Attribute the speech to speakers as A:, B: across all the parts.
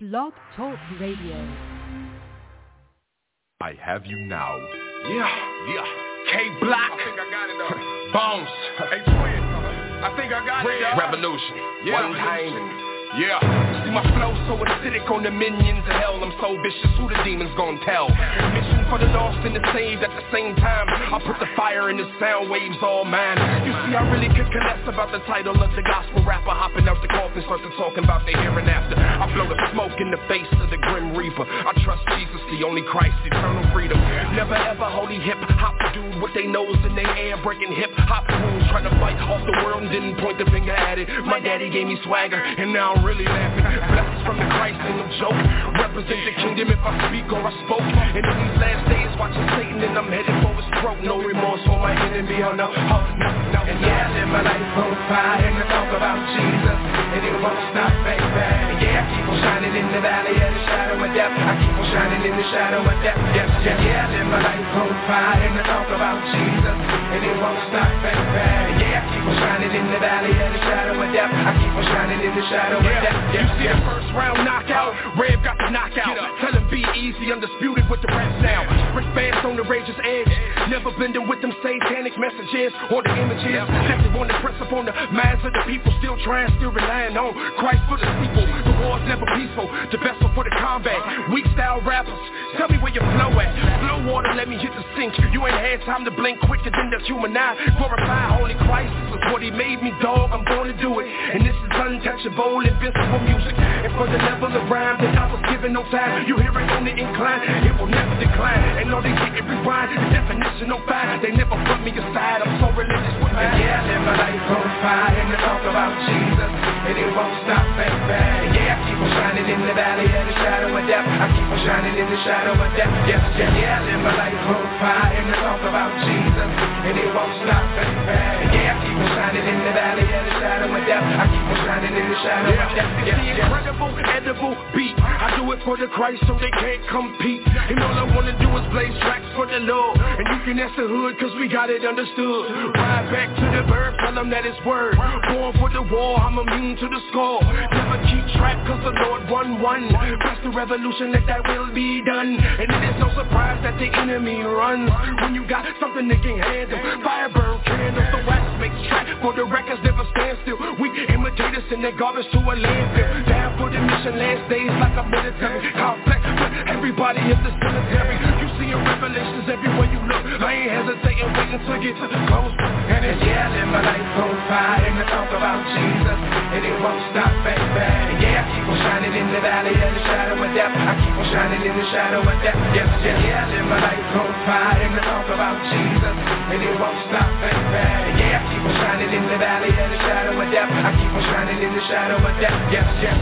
A: Blog Talk Radio.
B: I have you now.
C: Yeah. K-Block. I think I got it though. Bones. Hey, twin. I think I got it. Revolution. Yeah. One time. Yeah. See my flow so acidic on the minions of hell. I'm so vicious, who the demons gon' tell? Mission for the lost and the saved at the same time. I put the fire in the sound waves, all mine. You see, I really could care less about the title of the gospel rapper. Hopping out the coffin, start to talking about the here and after. I blow the smoke in the face of the grim reaper. I trust Jesus, the only Christ, eternal freedom. Never ever holy hip hop dude with they nose in their air, breaking hip hop rules, trying to fight off the world and didn't point the finger at it. My daddy gave me swagger, and now I'm really laughing. Blessings from the Christ, ain't no joke. Represent the kingdom if I speak or I spoke. And in these last days, watching Satan, and I'm headed for his throat. No remorse for my enemy, oh no, no. And yeah, I live my life on fire, and I talk about Jesus, and it won't stop, baby. And yeah, I keep on shining in the valley of the shadow of death. I keep on shining in the shadow of death. Yeah, I live my life on fire, and I talk about Jesus, and it won't stop, baby. And yeah, I keep on shining in the valley of the shadow of death. I keep on shining in the shadow of death. You see the first round knockout, Rev got the knockout. Tell him be easy, undisputed with the raps now. Sprint fast on the rage's edge. Never blending with them satanic messages or the images. Active on the press up on the minds of the people. Still trying, still relying on Christ for the people. The war's never peaceful, the vessel for the combat. Weak style rappers, tell me where your flow at. Flow water, let me hit the sink. You ain't had time to blink quicker than the human eye. Glorify holy Christ, this is what he made me, dog. I'm gonna do it. And this is untouchable, invincible music. And for the level of rhyme that I was given no time, you hear it on the incline, it will never decline. And all they get it rewind, the definition on fire. They never put me aside, I'm so religious with mine. Yeah, I live my life on fire, and I talk about Jesus, and it won't stop, baby. Yeah, I keep on shining in the valley of the shadow of death. I keep on shining in the shadow of death. Yeah, I live my life on fire, and I talk about Jesus, and it won't stop, baby. Yeah, I keep on shining in the valley of the shadow of death. I keep on shining in the shadow of death. Incredible, edible beat. I do it for the Christ so they can't compete. And all I wanna do is blaze tracks for the Lord. And you can ask the hood cause we got it understood. Ride back to the verb, tell them that it's word. Born for the war, I'm immune to the score. Never keep track cause the Lord won one. Press the revolution, that will be done. And it is no surprise that the enemy runs. When you got something they can handle. Fire burn candles, the wax makes track. For the records never stand still. We imitate us and their garbage to a landfill. Down for the mission, last days like a military complex, but everybody is the cemetery. You see in Revelations everywhere you look. I ain't hesitating, waiting to get to the close. And it's yeah, I live my life on fire, and I talk about Jesus, and it won't stop, baby. And yeah, I keep on shining in the valley of the shadow of death. I keep on shining in the shadow of death. Yeah, I live my life on fire, and I talk about Jesus, and it won't stop, baby. And yeah, I keep on shining in the valley of the shadow of death. I keep on shining in the shadow of death. Yes.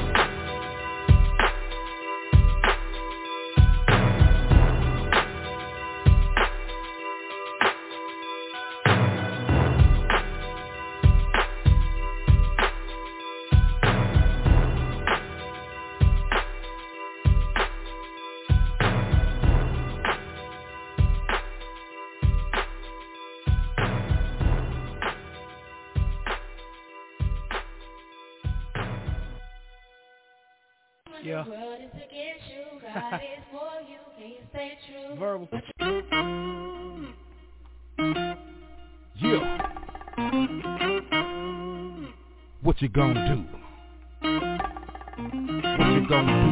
D: Yeah. Verbal.
E: Yeah. What you gonna do? What you gonna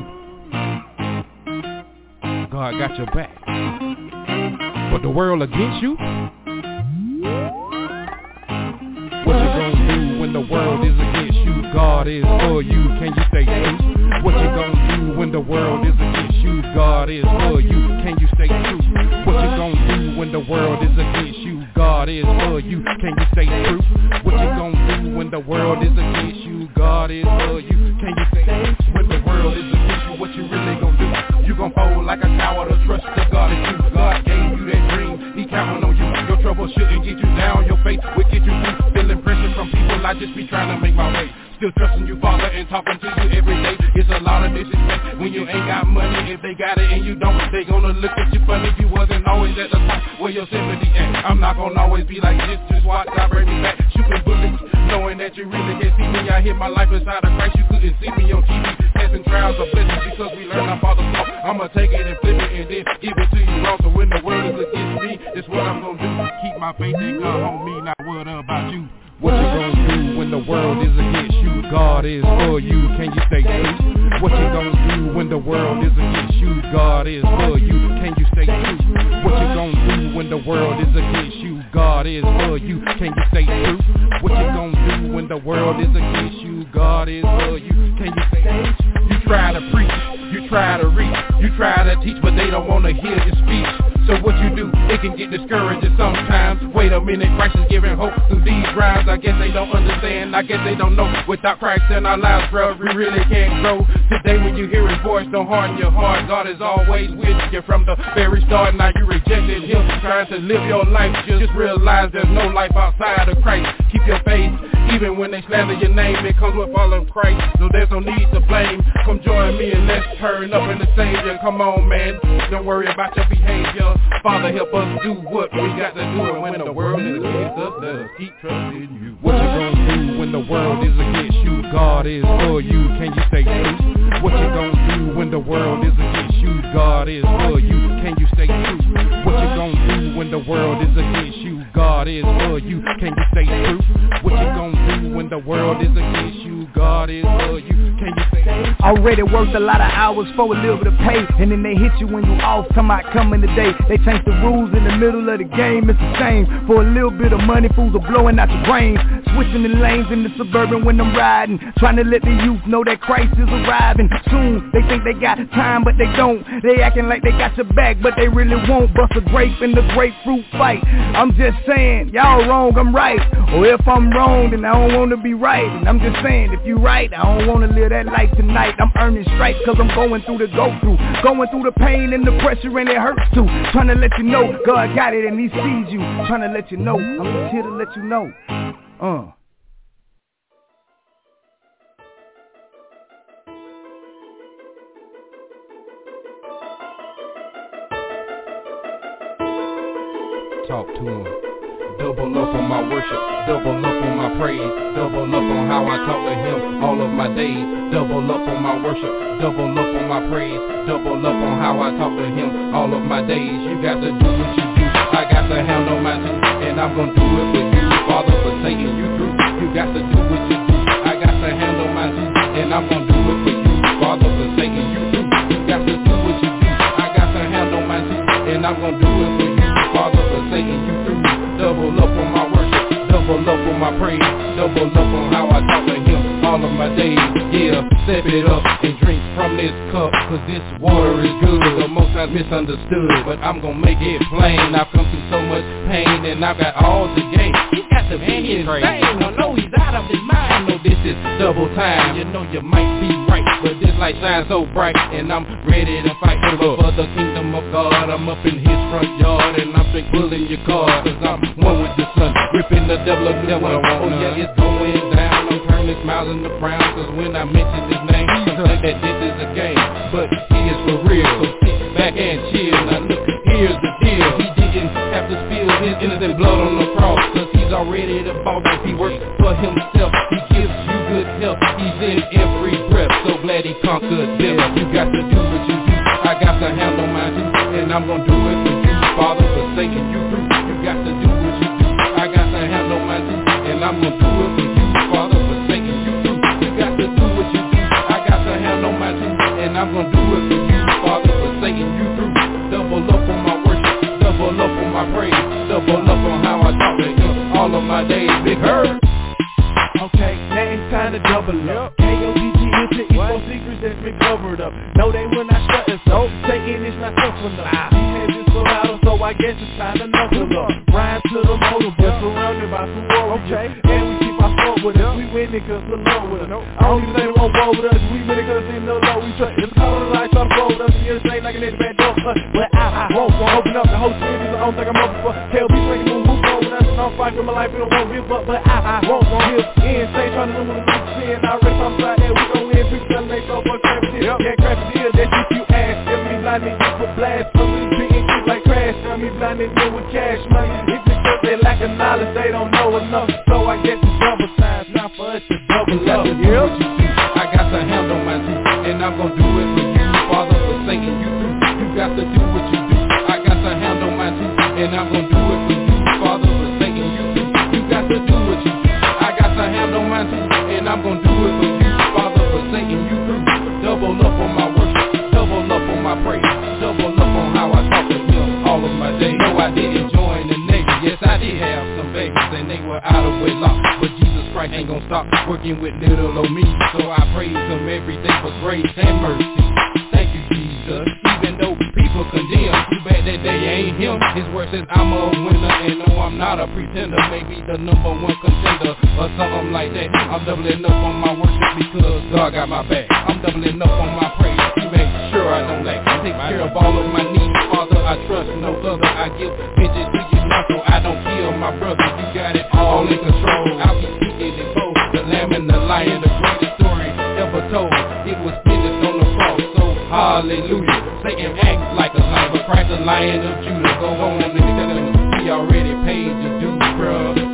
E: do? God got your back. But the world against you? What you gonna do when the world is against you? God is for you. Can you stay true? What you gonna do when the world is against you? God is for you. Can you stay true? What you gonna do when the world is against you? God is for you. Can you stay true? What you gonna do when the world is against you? God is for you. Can you stay true? When the world is against you, what you really gonna do? You gon' fold like a coward or trust the God in you. God gave you that dream. He counting on you. Your trouble shouldn't get you down. Your faith will get you through. Feeling pressure from people. I just be trying to make my way. Still trusting you, Father, and talking to you every day. It's a lot of disrespect when you ain't got money. If they got it and you don't, they gonna look at you funny. You wasn't always at the top where your sympathy at. I'm not gonna always be like this. Just watch, I bring me back. Shooting bullets, knowing that you really can see me. I hid my life inside of Christ. You couldn't see me on TV. Tests and trials of blessings because we learn our Father's law. I'ma take it and flip it and then give it to you wrong. So when the world is against me, it's what I'm gonna do. Keep my faith in God on me, not what about you. What you gonna do when the world is against you? God is for you, can you stay true? What you gonna do when the world is against you? God is for you, can you stay true? What you gonna do when the world is against you? God is for you, can you stay true? What you gonna do when the world is against you? God is for you, can you stay true? You try to preach, you try to reach, you try to teach, but they don't wanna hear your speech. So what you do, it can get discouraging sometimes. Wait a minute, Christ is giving hope through these rhymes. I guess they don't understand, I guess they don't know. Without Christ in our lives, bro, we really can't grow. Today when you hear his voice, don't harden your heart. God is always with you from the very start. Now you rejected him, trying to live your life. Just realize there's no life outside of Christ. Keep your faith, even when they slander your name. It comes with following Christ, so there's no need to blame. Come join me and let's turn up in the Savior. Come on, man, don't worry about your behavior. Father, help us do what we got to do. And when the world is against us, let us keep trusting you. What you gonna do when the world is against you? God is for you, can you stay true? What you gonna do when the world is against you? God is for you, can you stay true? What you gonna do when the world is against you? God is for you, can you stay true? What you gonna do when the world is against you? God is for you, can you stay true?
D: Already worked a lot of hours for a little bit of pay, and then they hit you when you off, come out coming today. They changed the rules in the middle of the game, it's the same. For a little bit of money, fools are blowing out your brains. Switching the lanes in the Suburban when I'm riding, trying to let the youth know that Christ is arriving soon. They think they got time, but they don't. They acting like they got your back, but they really won't. Bust a grape in the grapefruit fight. I'm just saying, y'all wrong, I'm right. Or if I'm wrong, then I don't wanna be right. And I'm just saying, if you right, I don't wanna live that life tonight. I'm earning stripes cause I'm going through the go-through, going through the pain and the pressure, and it hurts too. Trying to let you know God got it and he sees you. Trying to let you know, I'm just here to let you know.
E: Talk to him. Double up on my worship, double up on my praise, double up on how I talk to him all of my days. Double up on my worship, double up on my praise, double up on how I talk to him all of my days. You got to do what you do, I got to handle my dues, and I'm gonna do it for you, Father, for taking you through. You got to do what you do, I got to handle my dues, and I'm gonna do it for you, Father, for taking you through. You got to do what you do, I got to handle my dues, and I'm gonna do it for you, Father, for taking you through. Double up on my worship, double up on my praise, double up on how I talk to him all of my days. Yeah, step it up and drink from this cup, cause this water is good. The most I've misunderstood, but I'm gonna make it plain. I've come through so much pain and I've got all the gain. He's got to be insane, I know he's out of his mind. No, this is double time, you know you might be right, but this light shines so bright, and I'm ready to fight for the kingdom of God. I'm up in his front yard, and I'm straight pulling your card, cause I'm one with the sun, ripping the devil of the one. Oh yeah, it's going down, I'm turning smiles into frowns, cause when I mention his name, some think that this is a game, but he is for real. So sit back and chill, now look, here's the deal. He didn't have to spill his innocent blood on the cross, cause he's already the boss. He works for himself, he gives you good health, he's in every breath. So glad he conquered death. You got to do what you do, I got to handle my dues, and I'm gonna do it for you, Father, for taking you through. You got to do what you do, I got to handle my dues, and I'm gonna do it for you, Father, for taking you through. You got to do what you do, I got to handle my dues, and I'm gonna do it for you, Father, for taking you through. Double up on my worship, double up on my praise, double up on how I talk to him all of my days. Big Herb.
A: Okay, now it's time to double up. K-O-D-G into evil secrets that's been covered up. No, they will not shut us up. Taking it's not tough enough. These hands is so loud, so I guess it's time to knuckle up. Rhyme to the motor, but surrounded by some warriors. And we keep our soul with us. We winning cause we're low with us. I don't even think they won't roll with us. We winning cause in the low we trust. It's call the lights try to roll with us. And you're saying like an bad dog. But I won't open up the whole series. I don't think I'm up for. KLB making move on with us. And I'm fighting for my life and I won't give up. But I won't give in. Stay trying to know what I'm saying. I read from side there. We gon' live. We gon' make so much crap shit. Can't crap it here. That shit you ask. If me blinded, you put blast. For me being shit like trash. Tell me blinded, deal with cash money. If it's because they lack of knowledge, they don't know enough. So I get the double signs. Now for us to double
E: You got
A: up.
E: to do what you do. I got the hand on my teeth, and I'm gonna do it for you, Father, for singing you through. You got to do what you do. I got the hand on my teeth, and I'm gonna do it for you, Father, for singing you through. You got to do what you do. I got the hand on my teeth, and I'm gonna do it for you, Father, for singing you through. Double up on my worship, double up on my praise, double up on how I talk to him all of my days. No, I didn't join the Navy. Yes, I did have some babies, and they were out of wedlock, but Jesus Christ ain't gonna stop working with little old me. So I praise him every day for grace and mercy. Thank you, Jesus. Even though people condemn, too bad that they ain't him. His word says I'm a winner, and no, I'm not a pretender. Maybe the number one contender or something like that. I'm doubling up on my worship because God got my back. I'm doubling up on my praise. He makes sure I don't lack. I take care of all of my needs, Father. I trust no other. I give vengeance to you now, so I don't kill my brother. You got it all in control. I'll be speaking in both. The lamb and the lion, the greatest story ever told. It was finished on the cross, so hallelujah. Satan acts like a lion, but Christ the Lion of Judah. Go on and tell him he already paid your dues, bruh.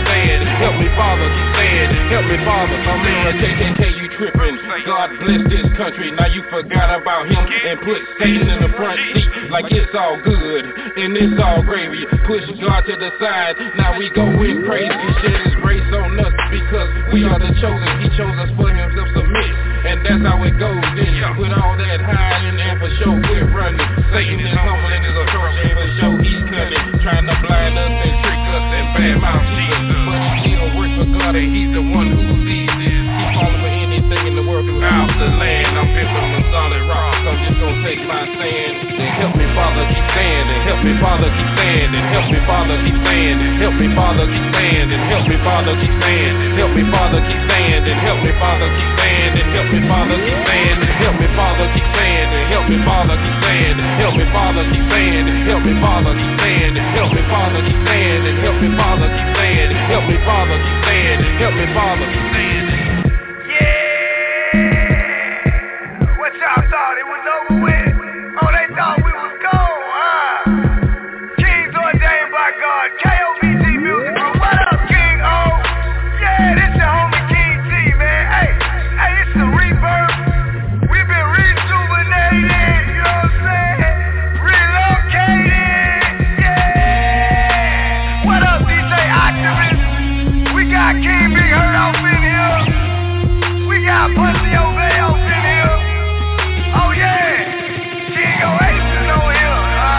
C: Father, I'm in a KKK, you trippin'. God bless this
E: country. Now you forgot about him and put Satan in the front seat like it's all good and it's all gravy. Push God to the side, now we going crazy. Shed his grace on us because we are the chosen. He chose us for himself submit, and that's how it goes. Then you put all that hiding and for sure quit running. Satan is humble in his approach and for sure he's cunning, trying to blind us and trick us and badmouth Jesus. But he still works for God and he's the one who sees it. Keep falling for anything in the world throughout the land. I'm built on a solid rock, so I'm just gonna take my stand. And help me, Father, keep standing. Help me, Father, keep standing. Help me, Father, keep standing. Help me, Father, keep standing. Help me, Father, keep standing. Help me, Father, keep standing. Help me, Father, keep standing. Help me, Father, keep standing. Help me, Father, keep standing. Help me, Father, keep standing. Help me, Father, keep standing. Help me, Father, keep standing. Help me, Father, keep standing. Help me, Father, keep standing. Help me, Father, keep standing. Help me, Father, keep standing.
B: What y'all thought it was over with? Oh, they thought we was gone, huh? Kings ordained by God, KOBG Music Group. What up, King O? Yeah, this your homie King T, man. Hey, it's the rebirth. We've been rejuvenated, you know what I'm saying? Relocated, yeah. What up, DJ Activist? We got King Big Hurt off in here. We got Pussy Obey off in here. Oh yeah, King Oasis on here.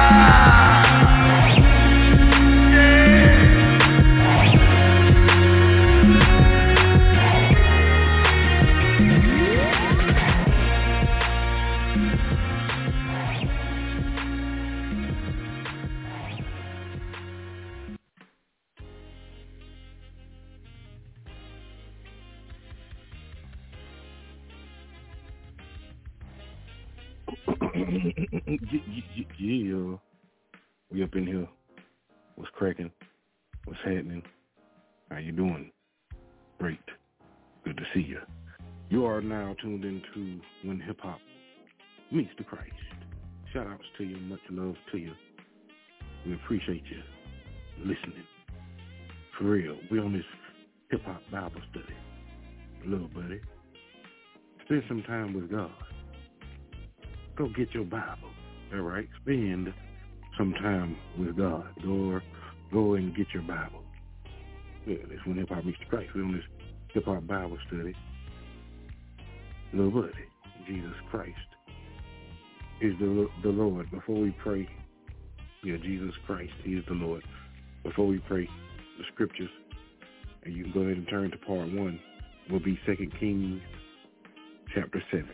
F: Yeah, we up in here. What's cracking? What's happening? How you doing? Great. Good to see you. You are now tuned into When Hip Hop Meets the Christ. Shout outs to you. Much love to you. We appreciate you listening. For real. We on this hip hop Bible study. Little buddy. Spend some time with God. Go get your Bible. All right? Spend some time with God. Go and get your Bible. Yeah, that's When Hip Hop Meets the Christ. We're on this hip hop Bible study. Little buddy, Jesus Christ is the Lord. Before we pray, Jesus Christ, He is the Lord. Before we pray the scriptures, and you can go ahead and turn to part 1, will be 2 Kings chapter 7.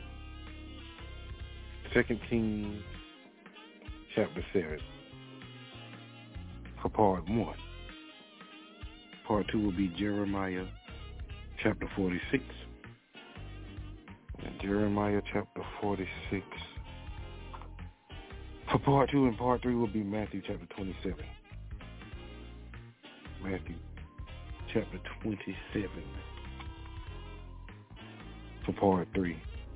F: 2 Kings chapter 7 for part 1. Part 2 will be Jeremiah chapter 46. And Jeremiah chapter 46 for part 2, and part 3 will be Matthew chapter 27. Matthew chapter 27 for part 3.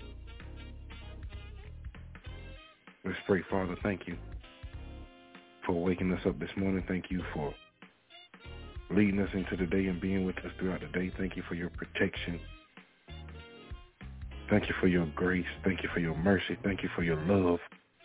F: Let's pray. Father, thank you for waking us up this morning. Thank you for leading us into the day and being with us throughout the day. Thank you for your protection. Thank you for your grace. Thank you for your mercy. Thank you for your love.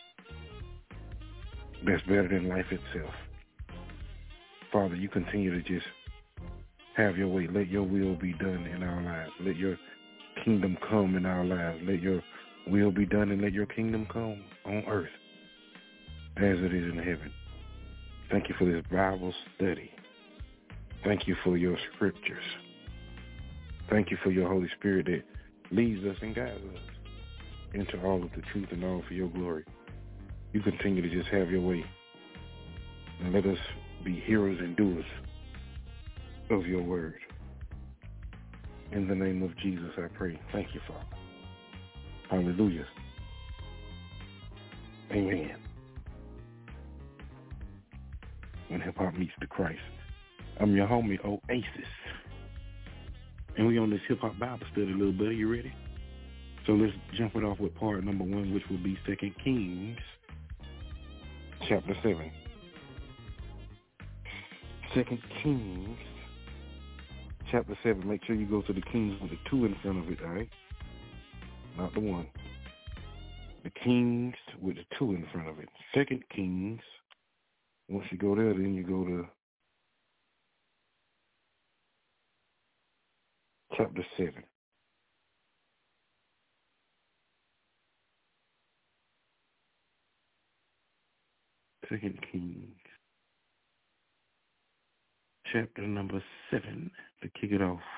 F: That's better than life itself. Father, you continue to just have your way. Let your will be done in our lives. Let your kingdom come in our lives. Let your will be done and let your kingdom come on earth as it is in heaven. Thank you for this Bible study. Thank you for your scriptures. Thank you for your Holy Spirit that leads us and guides us into all of the truth and all for your glory. You continue to just have your way and let us be hearers and doers of your word. In the name of Jesus, I pray. Thank you, Father. Hallelujah. Amen. When hip hop meets the Christ. I'm your homie Oasis. And we on this hip hop Bible study, little buddy. You ready? So let's jump it off with part number 1, which will be 2 Kings chapter 7. 2 Kings chapter 7. Make sure you go to the Kings with the 2 in front of it, all right? not the 1. The Kings with the 2 in front of it. 2 Kings. Once you go there, then you go to chapter 7. Second Kings, chapter number 7, to kick it off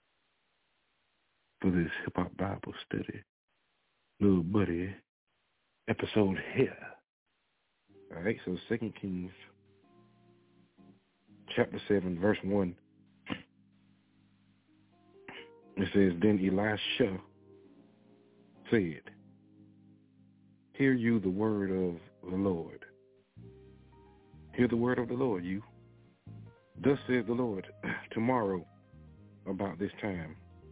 F: for this hip-hop Bible study. Little buddy episode here. All right, so 2 Kings, chapter 7, verse 1. It says, Then Elisha said, Hear you the word of the Lord. Hear the word of the Lord, you. Thus says the Lord, tomorrow, about this time,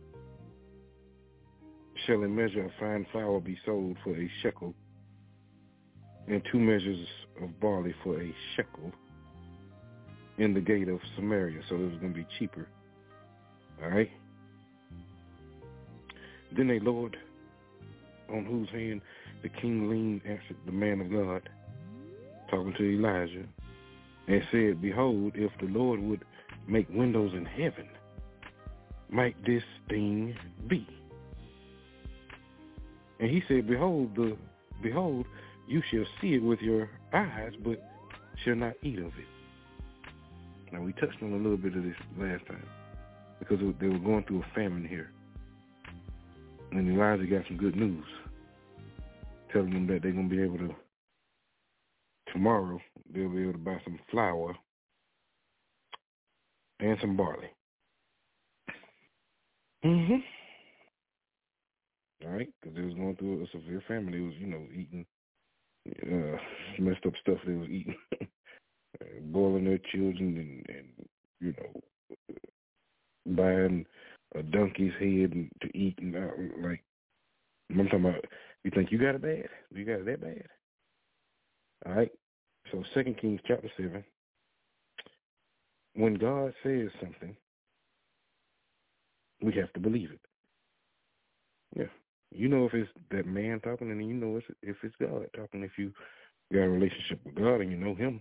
F: shall a measure of fine flour be sold for a shekel, and 2 measures of barley for a shekel in the gate of Samaria. So it was going to be cheaper. All right? Then a Lord, on whose hand the king leaned, answered the man of God, talking to Elijah, and said, Behold, if the Lord would make windows in heaven, might this thing be? And he said, Behold, you shall see it with your eyes, but shall not eat of it. Now, we touched on a little bit of this last time, because they were going through a famine here. And Elijah got some good news, telling them that they're going to be able to, tomorrow, they'll be able to buy some flour and some barley. Mm-hmm. All right, because they was going through a severe famine. They was, eating messed up stuff they was eating, boiling their children and buying a donkey's head to eat. And like, I'm talking about, you think you got it bad? You got it that bad? All right, so 2 Kings chapter 7, when God says something, we have to believe it. Yeah. You know if it's that man talking, and you know if it's God talking, if you got a relationship with God and you know him.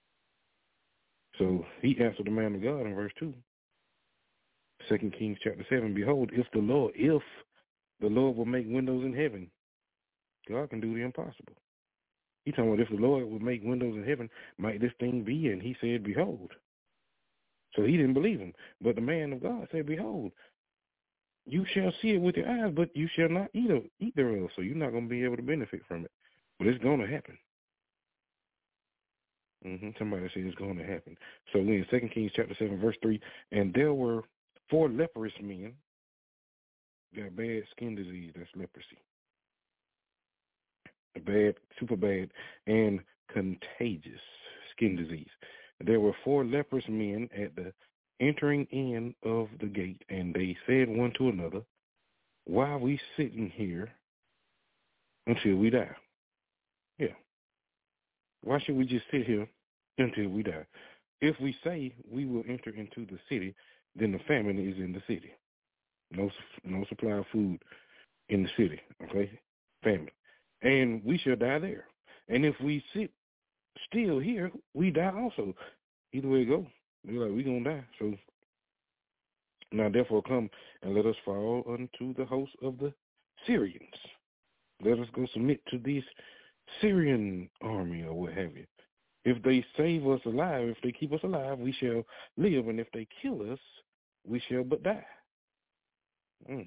F: So he answered the man of God in verse 2. 2 Kings chapter 7, Behold, if the Lord will make windows in heaven, God can do the impossible. He talking about if the Lord would make windows in heaven, might this thing be? And he said, Behold. So he didn't believe him. But the man of God said, Behold, you shall see it with your eyes, but you shall not eat thereof. So you're not going to be able to benefit from it. But it's going to happen. Somebody said it's going to happen. So we're in 2 Kings chapter 7, verse 3. And there were 4 leprous men. Got bad skin disease. That's leprosy. Bad, super bad, and contagious skin disease. There were 4 leprous men at the entering in of the gate, and they said one to another, Why are we sitting here until we die? Yeah. Why should we just sit here until we die? If we say we will enter into the city, then the famine is in the city. No supply of food in the city, okay? Famine. And we shall die there. And if we sit still here, we die also. Either way it go, we're going to die. So now therefore come and let us fall unto the host of the Syrians. Let us go submit to this Syrian army or what have you. If they save us alive, if they keep us alive, we shall live. And if they kill us, we shall but die. A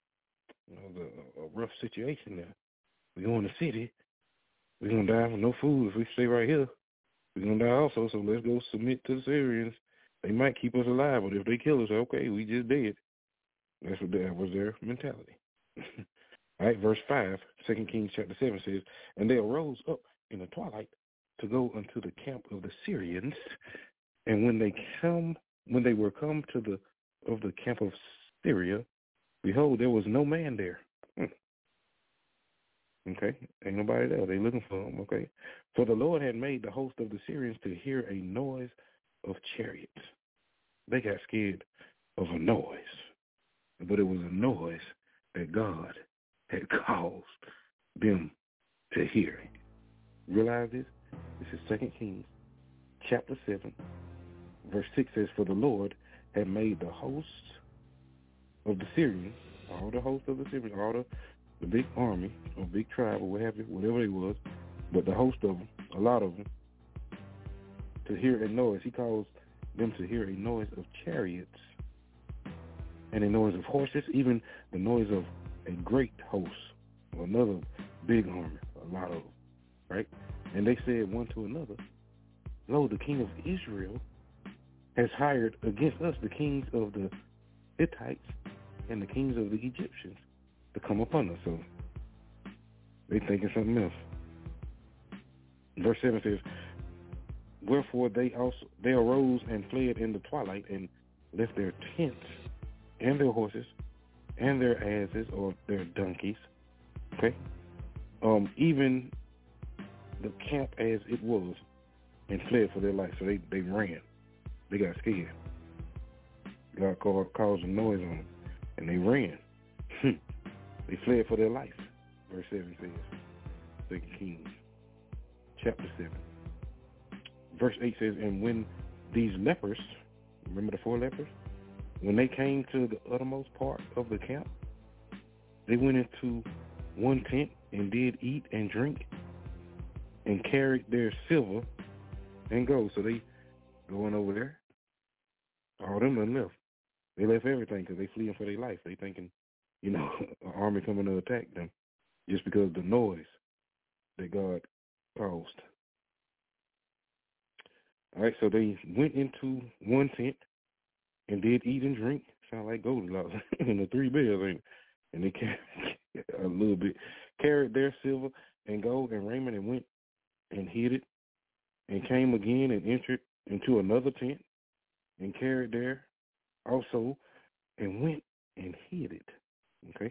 F: rough situation there. We go in the city, we're going to die with no food. If we stay right here, we're going to die also. So let's go submit to the Syrians. They might keep us alive, but if they kill us, okay, we just dead. That was their mentality. All right, verse 5, 2 Kings chapter 7 says, And they arose up in the twilight to go unto the camp of the Syrians. And when they were come to the camp of Syria, behold, there was no man there. Okay, ain't nobody there. They looking for him, okay? For the Lord had made the host of the Syrians to hear a noise of chariots. They got scared of a noise, but it was a noise that God had caused them to hear. Realize this? This is 2 Kings chapter 7, verse 6 says, for the Lord had made the hosts of the Syrians, all the hosts of the Syrians, all the big army or big tribe or whatever it was, but the host of them, a lot of them, to hear a noise. He caused them to hear a noise of chariots and a noise of horses, even the noise of a great host, or another big army, a lot of them, right? And they said one to another, lo, the king of Israel has hired against us the kings of the Hittites and the kings of the Egyptians to come upon us. So they thinking something else. Verse 7 says, wherefore they arose and fled in the twilight and left their tents and their horses and their asses or their donkeys, okay, even the camp as it was, and fled for their life. So they ran. They got scared. God caused a noise on them, and they ran. They fled for their life. Verse 7 says, 2 Kings chapter 7. Verse 8 says, and when these lepers, remember the 4 lepers? When they came to the uttermost part of the camp, they went into one tent and did eat and drink and carried their silver and gold. So they going over there. All them done left. They left everything because they fleeing for their life. They thinking, an army coming to attack them just because of the noise that God caused. All right, so they went into one tent and did eat and drink. Sound like Goldilocks and the 3 bears, ain't it? And they carried a little bit, carried their silver and gold and raiment and went and hid it, and came again and entered into another tent and carried there also and went and hid it. Okay.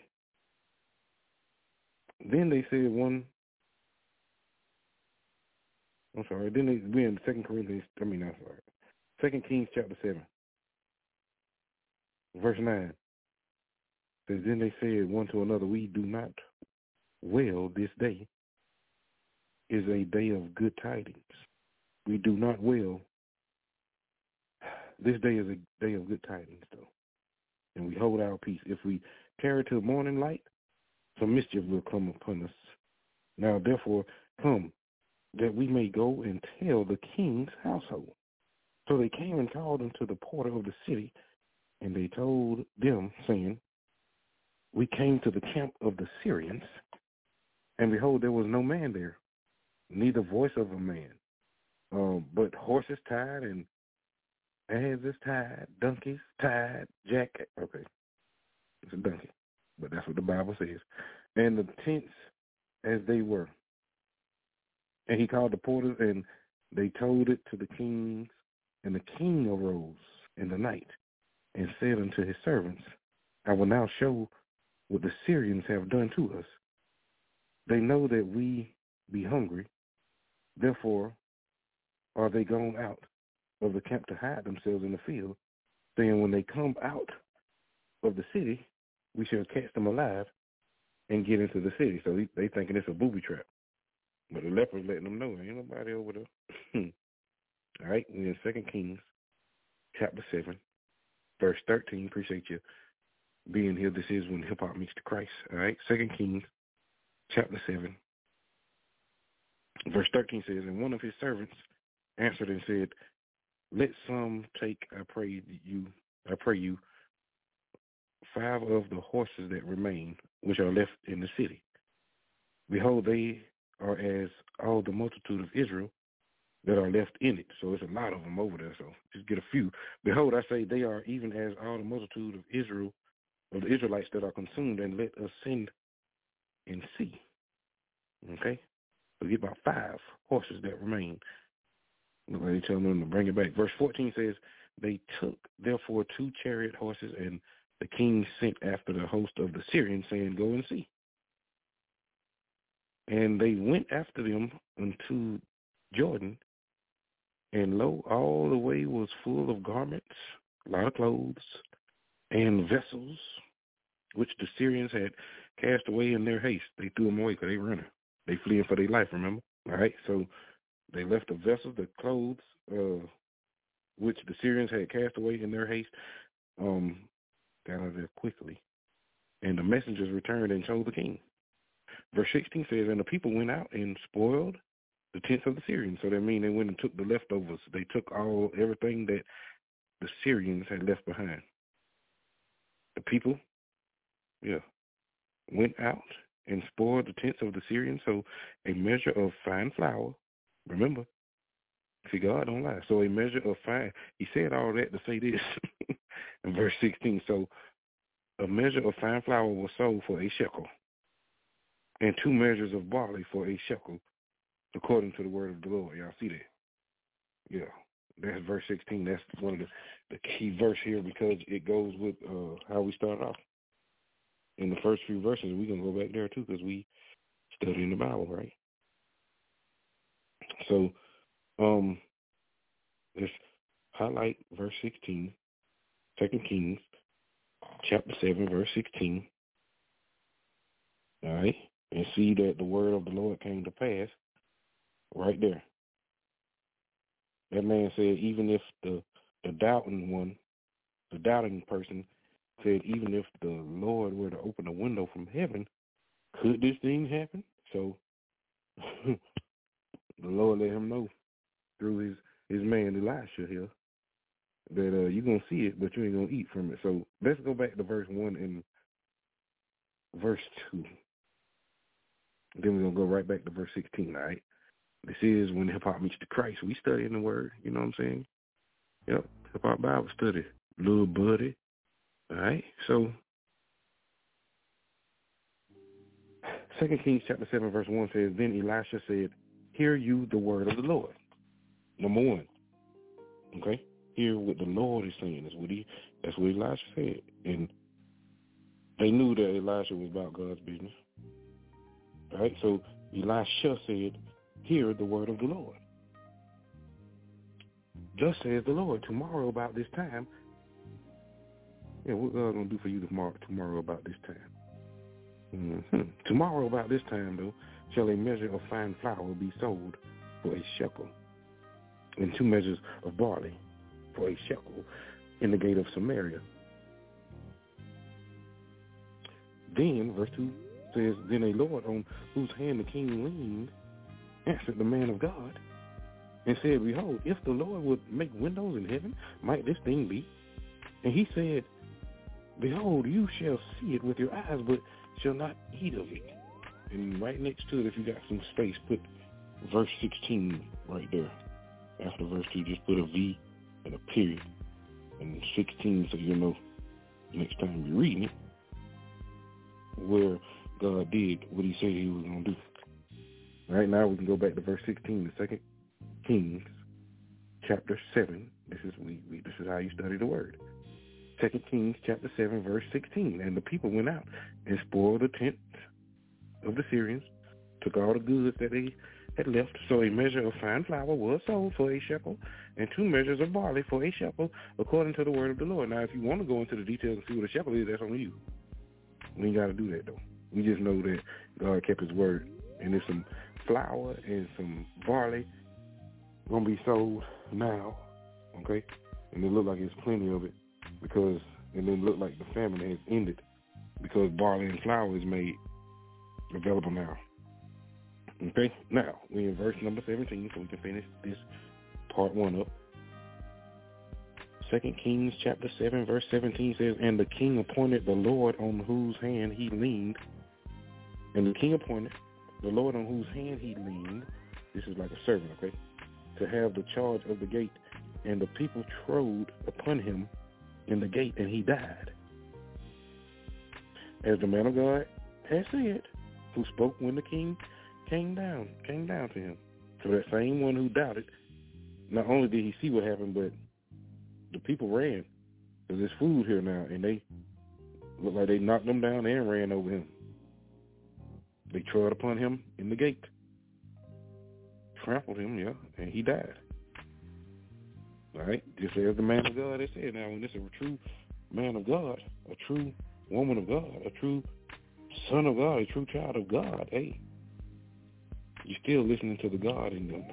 F: Then they said then we're in 2 Kings chapter 7, verse 9. Says, then they said one to another, we do not well this day is a day of good tidings. We do not well. This day is a day of good tidings, though. And we hold our peace. If we carry till morning light, some mischief will come upon us. Now, therefore, come, that we may go and tell the king's household. So they came and called unto the porter of the city, and they told them, saying, we came to the camp of the Syrians, and behold, there was no man there, neither voice of a man, but horses tied and asses tied, donkeys tied, jacket. Okay, it's a donkey, but that's what the Bible says. And the tents as they were. And he called the porters, and they told it to the kings. And the king arose in the night and said unto his servants, I will now show what the Syrians have done to us. They know that we be hungry. Therefore are they gone out of the camp to hide themselves in the field, saying, when they come out of the city, we shall catch them alive and get into the city. So they thinking it's a booby trap. But the lepers letting them know, ain't nobody over there. All right, we're in 2 Kings chapter 7, verse 13. Appreciate you being here. This is when hip-hop meets the Christ. All right, 2 Kings chapter 7, verse 13 says, and one of his servants answered and said, let some take, I pray you, 5 of the horses that remain, which are left in the city. Behold, they are as all the multitude of Israel that are left in it. So it's a lot of them over there, so just get a few. Behold, I say they are even as all the multitude of Israel, of the Israelites that are consumed, and let us send and see. Okay? So get about 5 horses that remain. They tell them to bring it back. Verse 14 says, they took therefore 2 chariot horses, and the king sent after the host of the Syrians, saying, go and see. And they went after them unto Jordan, and lo, all the way was full of garments, a lot of clothes, and vessels, which the Syrians had cast away in their haste. They threw them away because they running. They fleeing for their life, remember? All right, so they left the vessels, the clothes, which the Syrians had cast away in their haste, got out of there quickly. And the messengers returned and chose the king. Verse 16 says, and the people went out and spoiled the tents of the Syrians. So that means they went and took the leftovers. They took everything that the Syrians had left behind. The people, went out and spoiled the tents of the Syrians. So a measure of fine flour, remember, see, God don't lie. So a measure of fine, he said all that to say this in verse 16. So a measure of fine flour was sold for a shekel, and 2 measures of barley for a shekel, according to the word of the Lord. Y'all see that? Yeah, that's verse 16. That's one of the key verse here because it goes with how we start off. In the first few verses, we're going to go back there too because we study in the Bible, right? So let's highlight verse 16, 2 Kings, chapter 7, verse 16. All right? And see that the word of the Lord came to pass right there. That man said, even if the doubting person said, even if the Lord were to open a window from heaven, could this thing happen? So the Lord let him know through his man Elisha here that you're going to see it, but you ain't going to eat from it. So let's go back to verse 1 and verse 2. Then we're going to go right back to verse 16, all right? This is when hip-hop meets the Christ. We studying the word, you know what I'm saying? Yep, hip-hop Bible study. Little buddy, all right? So 2 Kings chapter 7, verse 1 says, then Elisha said, hear you the word of the Lord. Number 1, okay? Hear what the Lord is saying. That's what Elisha said. And they knew that Elisha was about God's business. All right, so Elisha said, hear the word of the Lord. Thus says the Lord, tomorrow about this time. Yeah, what God going to do for you tomorrow about this time? Tomorrow about this time, though, shall a measure of fine flour be sold for a shekel, and 2 measures of barley for a shekel in the gate of Samaria. Then, verse 2 says, then a Lord on whose hand the king leaned answered the man of God and said, behold, if the Lord would make windows in heaven, might this thing be? And he said, behold, you shall see it with your eyes, but shall not eat of it. And right next to it, if you got some space, put verse 16 right there. After verse 2, just put a V and a period and 16 so you know next time you're reading it where God did what he said he was going to do. Right now we can go back to verse 16, the 2 Kings chapter 7. This is how you study the word. 2 Kings chapter 7, verse 16. And the people went out and spoiled the tents of the Syrians, took all the goods that they had left. So a measure of fine flour was sold for a shekel, and 2 measures of barley for a shekel, according to the word of the Lord. Now, if you want to go into the details and see what a shekel is, that's on you. We ain't got to do that, though. We just know that God kept his word. And there's some flour and some barley going to be sold now, okay? And it look like there's plenty of it and then look like the famine has ended because barley and flour is made available now. Okay, now we're in verse number 17, so we can finish this part 1 up. 2 Kings chapter 7, verse 17 says, and the king appointed the Lord on whose hand he leaned. And the king appointed the Lord on whose hand he leaned. This is like a servant, okay? To have the charge of the gate. And the people trode upon him in the gate, and he died. As the man of God had said, who spoke when the king came down to him. So that same one who doubted, not only did he see what happened, but the people ran. Because there's food here now, and they look like they knocked him down and ran over him. They trod upon him in the gate. Trampled him, and he died. All right? Just as the man of God has said. Now, when this is a true man of God, a true woman of God, a true son of God, a true child of God, hey, you're still listening to the God in them.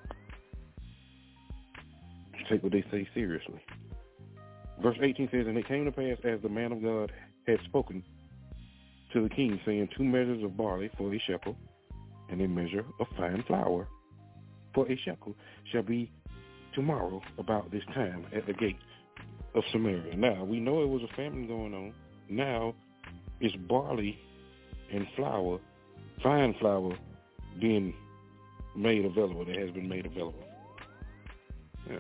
F: Take what they say seriously. Verse 18 says, and it came to pass as the man of God had spoken to the king, saying, 2 measures of barley for a shekel, and a measure of fine flour for a shekel shall be tomorrow about this time at the gate of Samaria. Now, we know it was a famine going on. Now, it's barley and flour, fine flour, being made available, that has been made available. Yeah.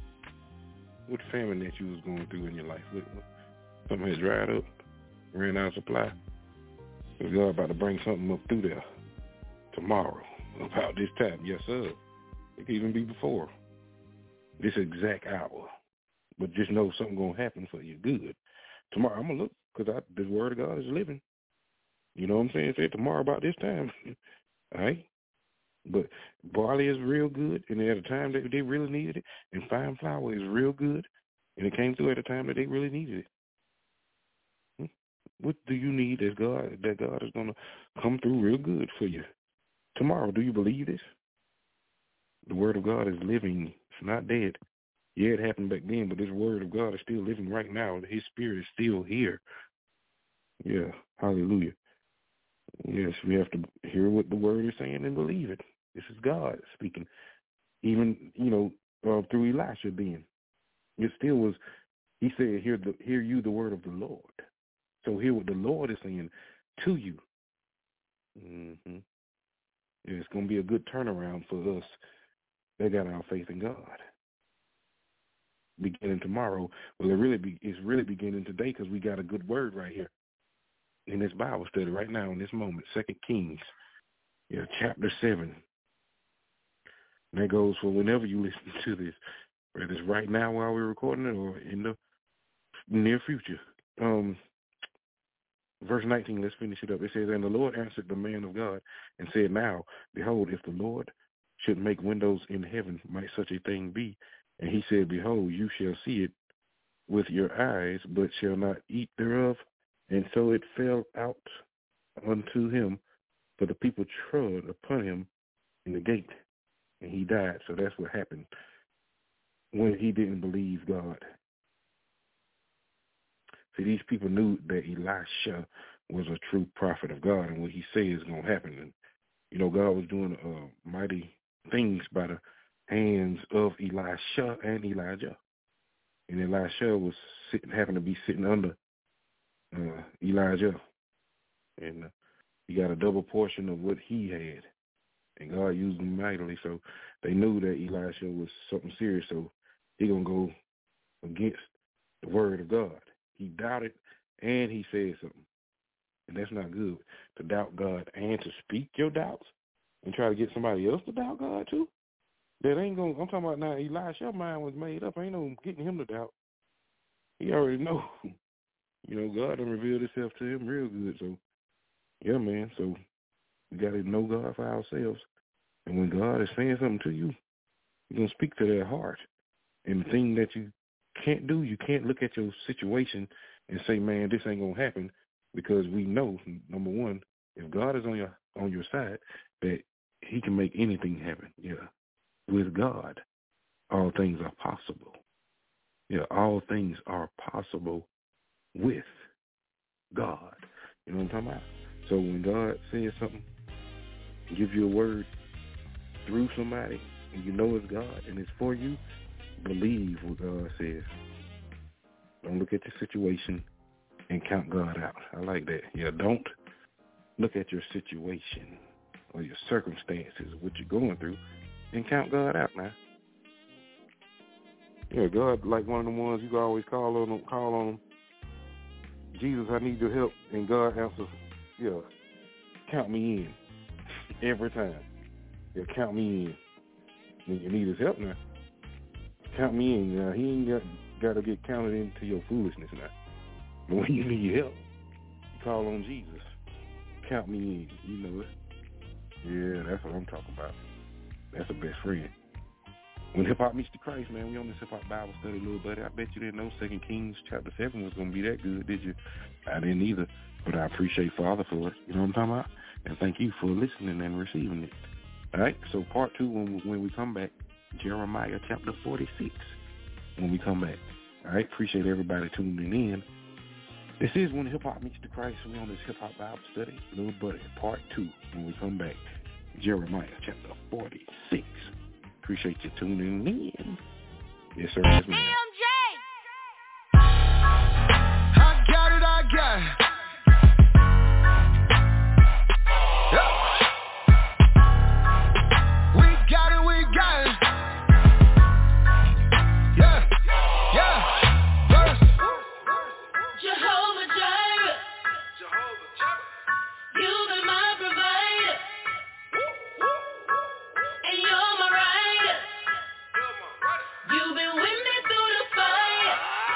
F: What famine that you was going through in your life? Something has dried up, ran out of supply. Is God about to bring something up through there tomorrow about this time? Yes, sir. It could even be before this exact hour. But just know something going to happen for you good. Tomorrow, I'm going to look because the word of God is living. You know what I'm saying? It said tomorrow about this time. All right? But barley is real good, and at a time that they really needed it, and fine flour is real good, and it came through at a time that they really needed it. What do you need that God is going to come through real good for you tomorrow? Do you believe this? The word of God is living. It's not dead. Yeah, it happened back then, but this word of God is still living right now. His spirit is still here. Yeah, hallelujah. Yes, we have to hear what the word is saying and believe it. This is God speaking. Even, through Elisha then. It still was, he said, hear you the word of the Lord. So hear what the Lord is saying to you. Mm-hmm. Yeah, it's going to be a good turnaround for us that got our faith in God. Beginning tomorrow, well, it's really beginning today because we got a good word right here in this Bible study right now in this moment, 2 Kings, chapter 7. And that goes for whenever you listen to this, whether it's right now while we're recording it or in the near future. Verse 19, let's finish it up. It says, and the Lord answered the man of God and said, now, behold, if the Lord should make windows in heaven, might such a thing be? And he said, behold, you shall see it with your eyes, but shall not eat thereof. And so it fell out unto him, for the people trod upon him in the gate, and he died. So that's what happened when he didn't believe God. See, these people knew that Elisha was a true prophet of God, and what he said is going to happen. And, God was doing mighty things by the hands of Elisha and Elijah. And Elisha was happened to be sitting under Elijah. And he got a double portion of what he had. And God used him mightily. So they knew that Elisha was something serious. So he going to go against the word of God. He doubted and he said something. And that's not good, to doubt God and to speak your doubts and try to get somebody else to doubt God too. That ain't going to, I'm talking about now, Elisha's mind was made up. Ain't no getting him to doubt. He already know. God done revealed himself to him real good. So, yeah, man. So we got to know God for ourselves. And when God is saying something to you, you're going to speak to their heart. And the thing that you can't do, you can't look at your situation and say, man, this ain't going to happen, because we know, number one, if God is on your side, that he can make anything happen. Yeah. With God, all things are possible. Yeah, all things are possible with God. You know what I'm talking about? So when God says something, give you a word through somebody, and you know it's God and it's for you, believe what God says. Don't look at your situation and count God out. I like that. Yeah, don't look at your situation or your circumstances, what you're going through, and count God out now. Yeah, God, like one of the ones you can always call on him. Jesus, I need your help. And God answers, yeah, count me in. Every time. Yeah, count me in. When you need his help now, count me in. Now, he ain't got to get counted into your foolishness now. But when you need help, you call on Jesus. Count me in. You know it. Yeah, that's what I'm talking about. That's the best friend. When hip-hop meets the Christ, man, we on this hip-hop Bible study, little buddy. I bet you didn't know 2 Kings chapter 7 was going to be that good, did you? I didn't either, but I appreciate Father for it. You know what I'm talking about? And thank you for listening and receiving it. All right, so part 2, when we come back, Jeremiah chapter 46, when we come back. All right, appreciate everybody tuning in. This is When Hip-Hop Meets the Christ. We on this hip-hop Bible study, little buddy, part 2, when we come back, Jeremiah chapter 46. Appreciate you tuning in. Yes, sir. Yes, ma'am.
G: I got it. Yeah. We got it. Yeah. Verse.
H: Jehovah Jireh. You've been my provider. And you're my rider. You've been with me through the fire.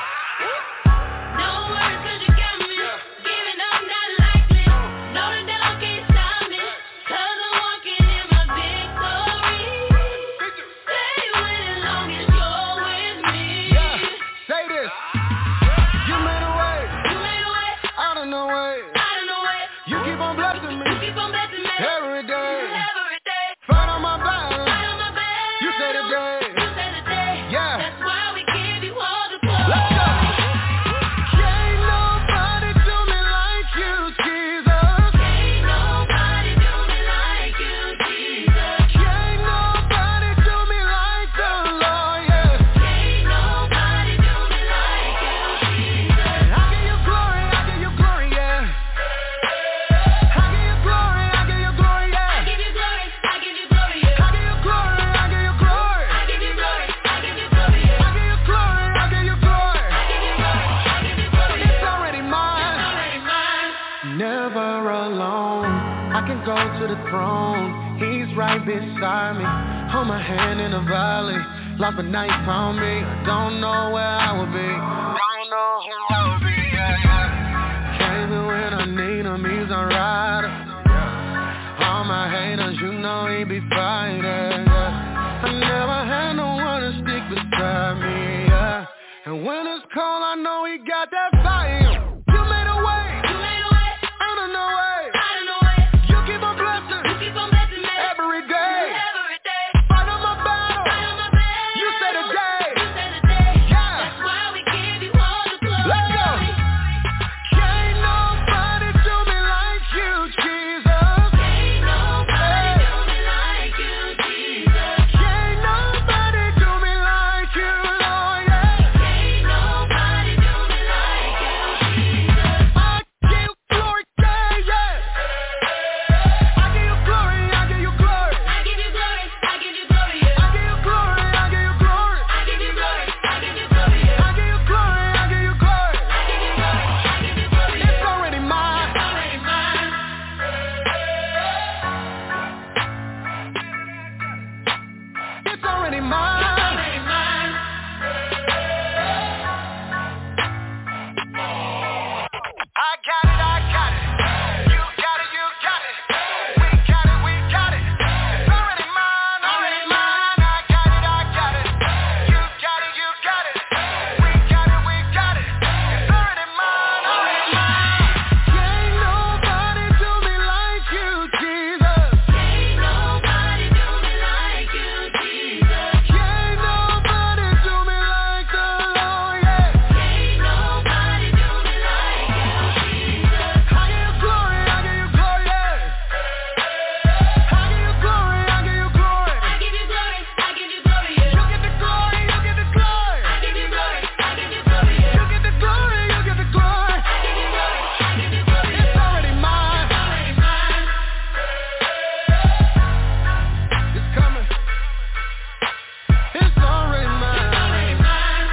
H: No worries 'cause you got me. Giving up not likely. Know the devil can't stop me. 'Cause I'm walking in my victory. Stay with it long as you're with me.
G: Yeah, say this. You made a way. Out of no way. You keep on blessing me. Every day. Fight on my battle. You say the day. Yeah.
H: That's why we give you all the glory.
G: Let's go. Can't nobody do me like you, Jesus.
H: Can't nobody do me like you, Jesus.
G: Can't nobody do me like the Lord, yeah.
H: Can't nobody do me like you, Jesus.
G: I give you glory, yeah. I give you glory, yeah.
H: I give you glory, yeah.
G: I give you glory, yeah.
H: I give you glory, yeah.
G: I give you glory, I give you glory.
H: I give you glory, I give you glory, yeah.
G: I give you glory, I give you glory.
H: I give you glory, I give you glory, yeah.
G: It's already mine.
H: It's already mine.
G: Never alone. I can go to the throne. He's right beside me. Hold my hand in the valley. Lost but night found me. I don't know where I would be. Don't know who I would be. Crazy when I need him. He's a rider. All my haters, you know he be fighting. I never had no one to stick beside me. And when it's cold, I know he got that fire. You made a way. Out of no way. You keep on blessing.
H: me.
G: Every day.
H: Every day.
G: Fight on my battle. You say the day. Yeah.
H: That's why we give you all the glory.
G: Let's go. Can't nobody do me like you, Jesus.
H: Can't nobody do me like you, Jesus.
G: Can't nobody do me like you, Lord, yeah.
H: Can't nobody do me like you, Jesus.
G: I give you glory, yeah. I give you glory, I give you glory.
H: I give you glory, I give you glory, yeah.
G: I give you glory, I give you glory.
H: I give you glory, I give you glory, yeah.
G: I give you glory, I give you glory.
H: I give you glory, I give you glory, yeah.
G: It's already mine.
H: It's already mine.
G: It's already
H: It's
G: mine.
H: already mine.
G: I got it. You got it. We got it. It's already mine. I got it. You got it. We got it. It's already mine. Can't nobody do me like you, Jesus.
H: Can't nobody do me like you, Jesus.
G: Can't nobody do me like the Lord, yeah.
H: Can't nobody do me like you, Jesus.
G: I give you glory, yeah. I give you glory, I give you glory.
H: I give you glory, I give you glory, yeah.
G: You get the glory, you get the glory.
H: I give you glory, I give you glory, yeah.
G: You get the glory, you get the glory.
H: I give you glory, I give you glory, yeah.
G: It's already mine.
H: It's already mine.
G: It's coming. It's already
H: It's
G: mine.
H: already mine.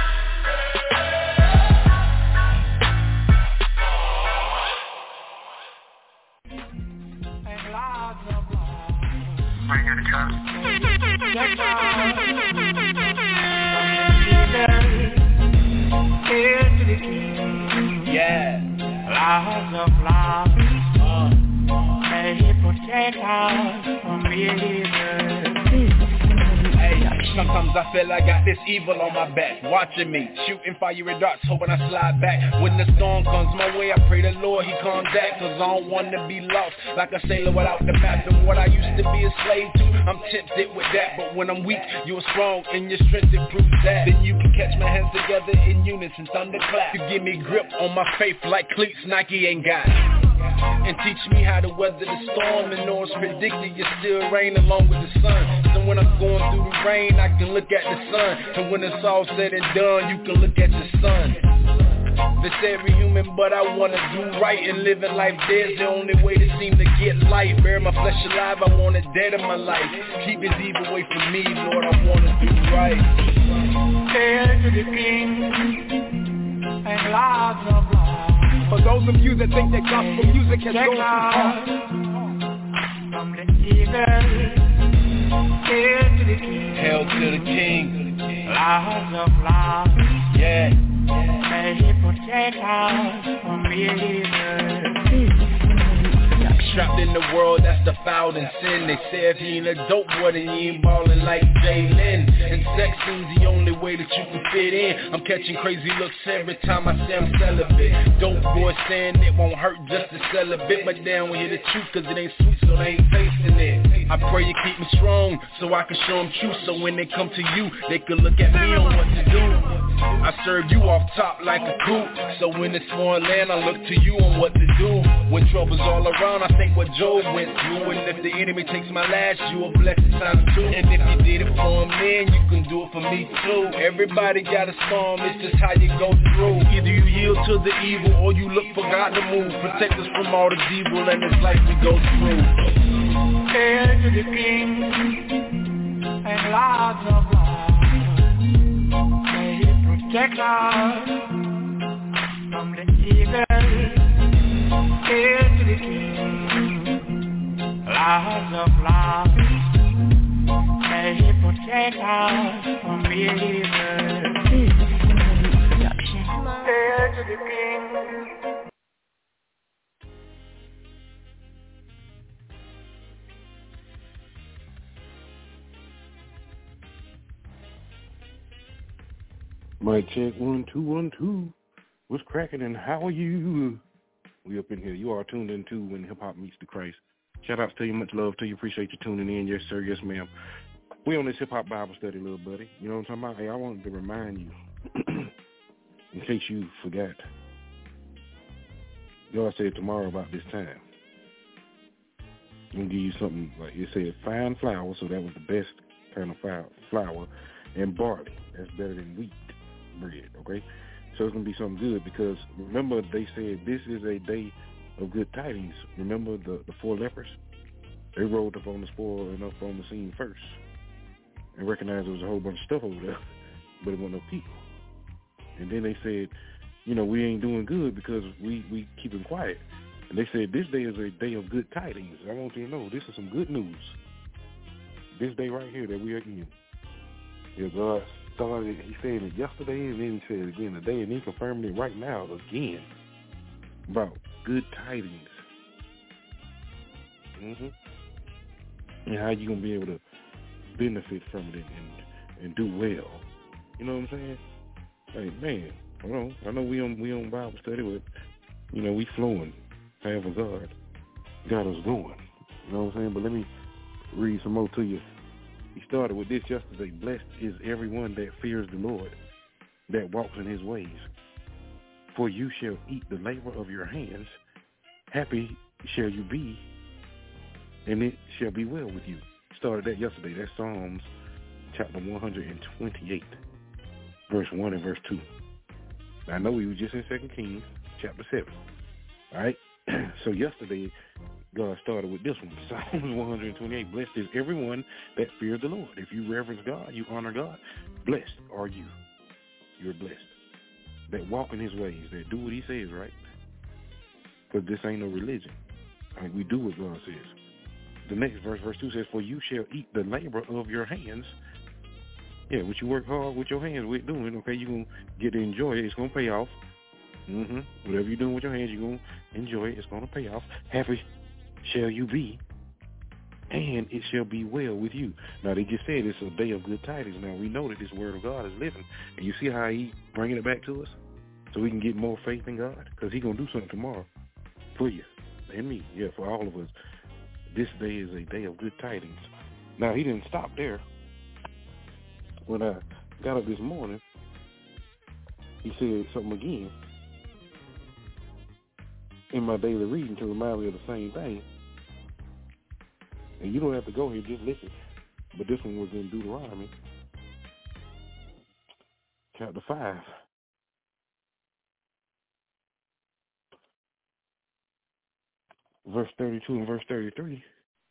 A: Yeah, lots of love. May he protect us from evil. Hey,
C: Sometimes I feel I got this evil on my back, watching me, shooting fiery darts, hoping I slide back. When the storm comes my way, I pray the Lord he calms that, cause I don't wanna be lost like a sailor without the map. And what I used to be a slave to, I'm tempted with that. But when I'm weak, you're strong, and your strength improves that. Then you can catch my hands together in unison, thunderclap. You give me grip on my faith like cleats Nike ain't got. And teach me how to weather the storm, and know it's predicted you still rain along with the sun. So when I'm going through the rain, I can look at the sun, and when it's all said and done, you can look at the sun. This every human, but I wanna do right, and living life dead's the only way to seem to get life. Bury my flesh alive, I want it dead in my life. Keep it evil away from me, Lord, I wanna do right.
I: Hail to the King, and lots of love.
D: For those of you that think that gospel music has gone too far,
I: from the evil, hail to the King.
C: Hail to the King.
I: Lots of love.
C: Yeah.
I: May he protect us from evil.
C: Trapped in the world that's defiled in sin. They say if you ain't a dope boy, then you ain't ballin' like Jalen. And sex seems the only way that you can fit in. I'm catching crazy looks every time I say I'm celibate. Dope boy saying it won't hurt just to sell a bit, but they don't hear the truth cause it ain't sweet, so they ain't tasting it. I pray you keep me strong so I can show them truth, so when they come to you, they can look at me on what to do. I serve you off top like a coup, so when it's foreign land, I look to you on what to do. When trouble's all around, I think what Job went through, and if the enemy takes my last, you a blessed time too. And if you did it for a man, you can do it for me too. Everybody got a storm, it's just how you go through. Either you yield to the evil, or you look for God to move. Protect us from all the evil and this life we go through.
I: Hail to the King, and lots of love. May he protect us from the evil. Hail to the King, lots of love. May he protect us from evil. Hail to the King.
F: Mic check 1 2 1 2. What's cracking and how are you? We up in here. You are tuned in to When Hip Hop Meets the Christ. Shout outs to you, much love to you. Appreciate you tuning in. Yes sir, yes ma'am. We on this hip hop Bible study, little buddy. You know what I'm talking about? Hey, I wanted to remind you, in case you forgot. God said tomorrow about this time. I'm gonna give you something like it said fine flour, so that was the best kind of flour, and barley. That's better than wheat bread, okay? So it's going to be something good because remember they said this is a day of good tidings. Remember the 4 lepers? They rolled up on the spoil and up on the scene first and recognized there was a whole bunch of stuff over there, but it wasn't no people. And then they said, you know, we ain't doing good because we keeping quiet. And they said this day is a day of good tidings. I want you to know this is some good news. This day right here that we are in. Yeah, God started, he said it yesterday and then he said it again today and he confirmed it right now again about good tidings. And how you going to be able to benefit from it and do well. You know what I'm saying? Hey, man, hold on. I know we on Bible study, but, you know, we flowing. However God got us going. You know what I'm saying? But let me read some more to you. He started with this yesterday. Blessed is everyone that fears the Lord, that walks in his ways. For you shall eat the labor of your hands. Happy shall you be, and it shall be well with you. Started that yesterday. That's Psalms chapter 128, verse 1 and verse 2. I know we were just in 2 Kings chapter 7. All right? So yesterday, God started with this one, Psalms 128. Blessed is everyone that fears the Lord. If you reverence God, you honor God, blessed are you. You're blessed. That walk in his ways, that do what he says, right? Because this ain't no religion. I mean, we do what God says. The next verse, verse 2 says, for you shall eat the labor of your hands. Yeah, what you work hard with your hands with doing, okay, you're going to get to enjoy it. It's going to pay off. Whatever you're doing with your hands, you're going to enjoy it. It's going to pay off. Happy shall you be. and it shall be well with you. Now, they just said it's a day of good tidings. Now, we know that this word of God is living, and you see how he bringing it back to us so we can get more faith in God, because he's going to do something tomorrow for you and me, for all of us. This day is a day of good tidings. Now, he didn't stop there. When I got up this morning, he said something again in my daily reading to remind me of the same thing. And you don't have to go here, just listen. But this one was in Deuteronomy chapter 5. Verse 32 and verse 33.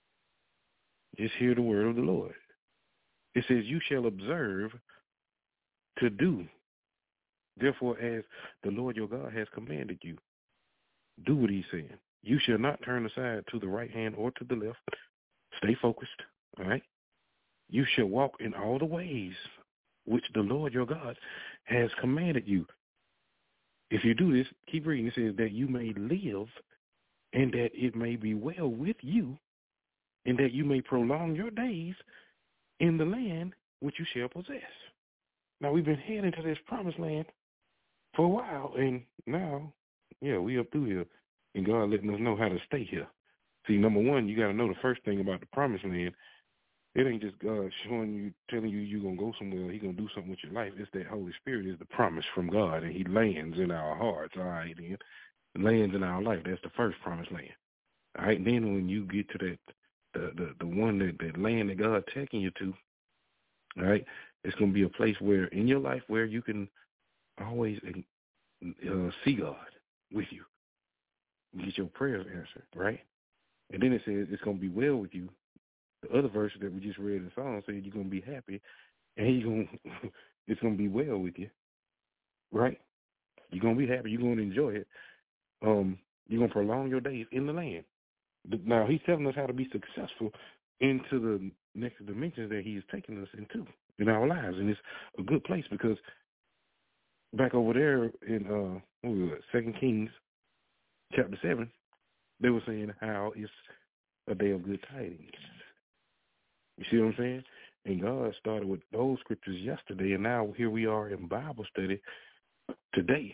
F: Just hear the word of the Lord. It says, you shall observe to do, therefore, as the Lord your God has commanded you. Do what he's saying. You shall not turn aside to the right hand or to the left. Stay focused, all right? You shall walk in all the ways which the Lord your God has commanded you. If you do this, keep reading. It says that you may live and that it may be well with you and that you may prolong your days in the land which you shall possess. Now, we've been heading to this promised land for a while, and now, we up through here, and God letting us know how to stay here. See, number one, you got to know the first thing about the promised land. It ain't just God showing you, telling you you're going to go somewhere, he's going to do something with your life. It's that Holy Spirit is the promise from God, and he lands in our hearts, all right, then. Lands in our life. That's the first promised land. All right, then when you get to that, the one that land that God taking you to, all right, it's going to be a place where in your life where you can always see God with you. Get your prayers answered, right? And then it says it's going to be well with you. The other verse that we just read in the song said you're going to be happy, and it's going to be well with you, right? You're going to be happy. You're going to enjoy it. You're going to prolong your days in the land. Now, he's telling us how to be successful into the next dimensions that he is taking us into in our lives. And it's a good place because back over there in 2 Kings chapter 7, they were saying how it's a day of good tidings. You see what I'm saying? And God started with those scriptures yesterday, and now here we are in Bible study today.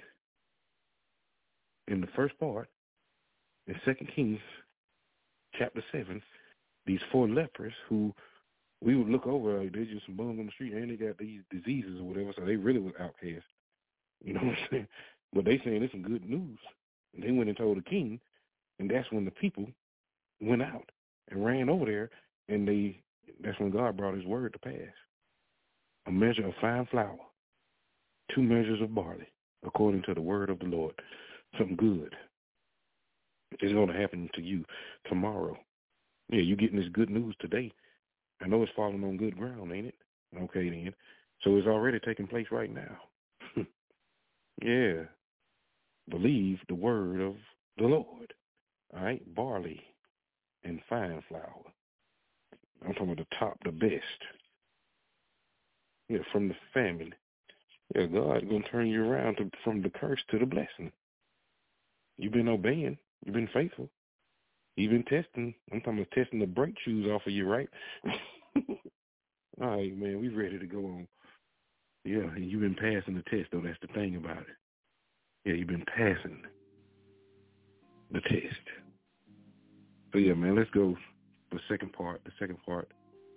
F: In the first part, in 2 Kings chapter 7, these 4 lepers who we would look over, like they're just some bums on the street, and they got these diseases or whatever, so they really was outcasts. You know what I'm saying? But they saying it's some good news. And they went and told the king, and that's when the people went out and ran over there, and that's when God brought his word to pass. A measure of fine flour, 2 measures of barley, according to the word of the Lord. Something good is going to happen to you tomorrow. Yeah, you're getting this good news today. I know it's falling on good ground, ain't it? Okay, then. So it's already taking place right now. Yeah. Believe the word of the Lord. All right? Barley and fine flour. I'm talking about the top, the best. Yeah, from the famine. Yeah, God's going to turn you around from the curse to the blessing. You've been obeying. You've been faithful. You've been testing. I'm talking about testing the brake shoes off of you, right? All right, man, we ready to go on. Yeah, and you've been passing the test, though. That's the thing about it. Yeah, you've been passing the test. So, yeah, man, let's go for the second part. The second part.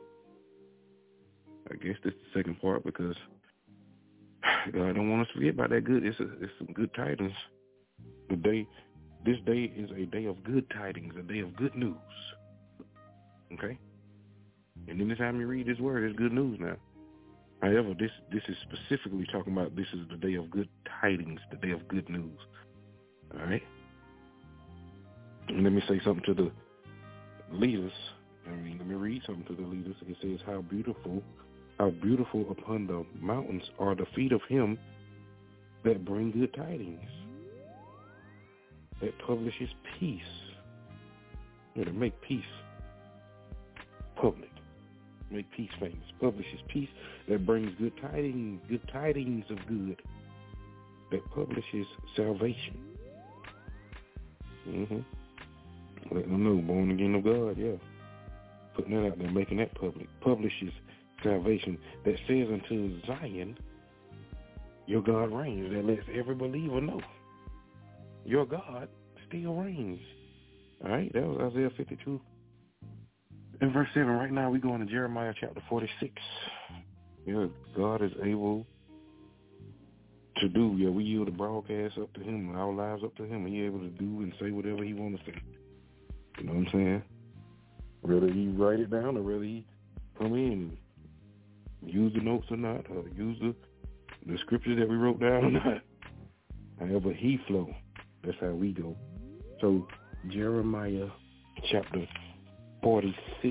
F: I guess this is the second part because God don't want us to forget about that good. It's some good tidings. This day is a day of good tidings, a day of good news. Okay? And anytime you read this word, it's good news now. However, this is specifically talking about this is the day of good tidings, the day of good news. All right? And let me say something to the leaders. Let me read something to the leaders. It says, how beautiful upon the mountains are the feet of him that bring good tidings, that publishes peace. To make peace public. Make peace famous. Publishes peace that brings good tidings of good, that publishes salvation. Let them know, born again of God, yeah. putting that out there, making that public, publishes salvation that says unto Zion, your God reigns. That lets every believer know your God still reigns. All right, that was Isaiah 52 and verse 7. Right now we're going to Jeremiah chapter 46. Yeah, God is able to do. Yeah, we yield the broadcast up to him, our lives up to him, and he's able to do and say whatever he wants to say. You know what I'm saying? Whether he write it down or whether he come in and use the notes or not, or use the scriptures that we wrote down or not. However he flow, that's how we go. So Jeremiah chapter 46.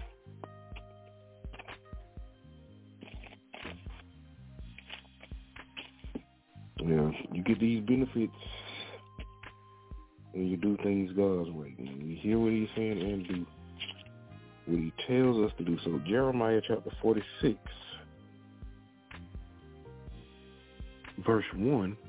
F: Yeah, you get these benefits when you do things God's way. When you hear what he's saying and do what he tells us to do. So Jeremiah chapter 46, verse 1.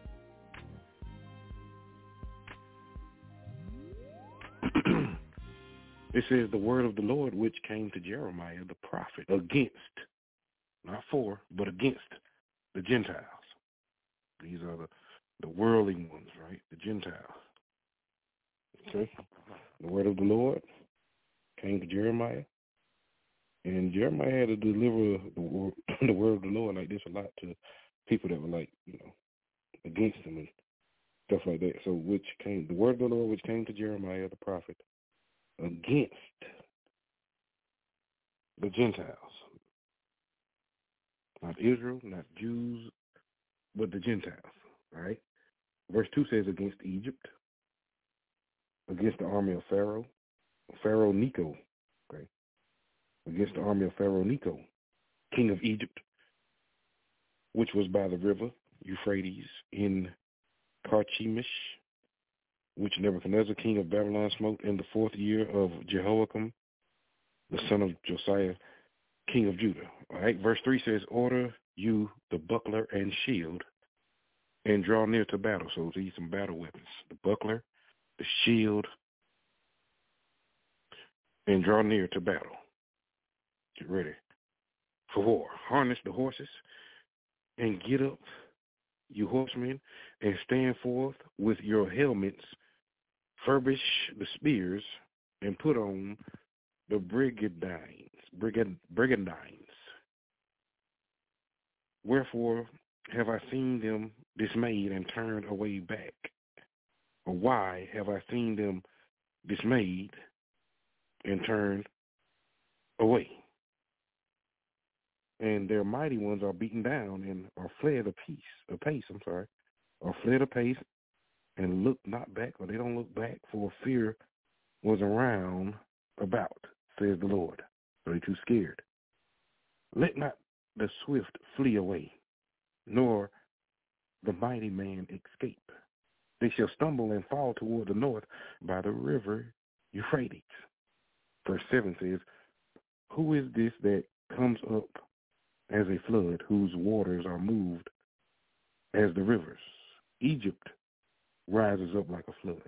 F: It says, the word of the Lord which came to Jeremiah the prophet against, not for, but against the Gentiles. These are the worldly ones, right? The Gentiles. Okay? The word of the Lord came to Jeremiah. And Jeremiah had to deliver the word of the Lord like this a lot to people that were like, against him and stuff like that. So the word of the Lord which came to Jeremiah the prophet against the Gentiles. Not Israel, not Jews, but the Gentiles, right? Verse 2 says against Egypt, against the army of Pharaoh Necho, okay? Against the army of Pharaoh Necho, king of Egypt, which was by the river Euphrates in Carchemish, which Nebuchadnezzar, king of Babylon, smote in the 4th year of Jehoiakim, the son of Josiah, king of Judah. All right, verse 3 says, order you the buckler and shield and draw near to battle. So these are some battle weapons. The buckler, the shield, and draw near to battle. Get ready for war. Harness the horses and get up, you horsemen, and stand forth with your helmets, furbish the spears, and put on the brigandines. Wherefore have I seen them dismayed and turned away back? Or why have I seen them dismayed and turned away? And their mighty ones are beaten down and are fled apace, and look not back, or they don't look back, for fear was around about, says the Lord. So they're too scared. Let not the swift flee away, nor the mighty man escape. They shall stumble and fall toward the north by the river Euphrates. Verse 7 says, who is this that comes up as a flood, whose waters are moved as the rivers? Egypt rises up like a flood.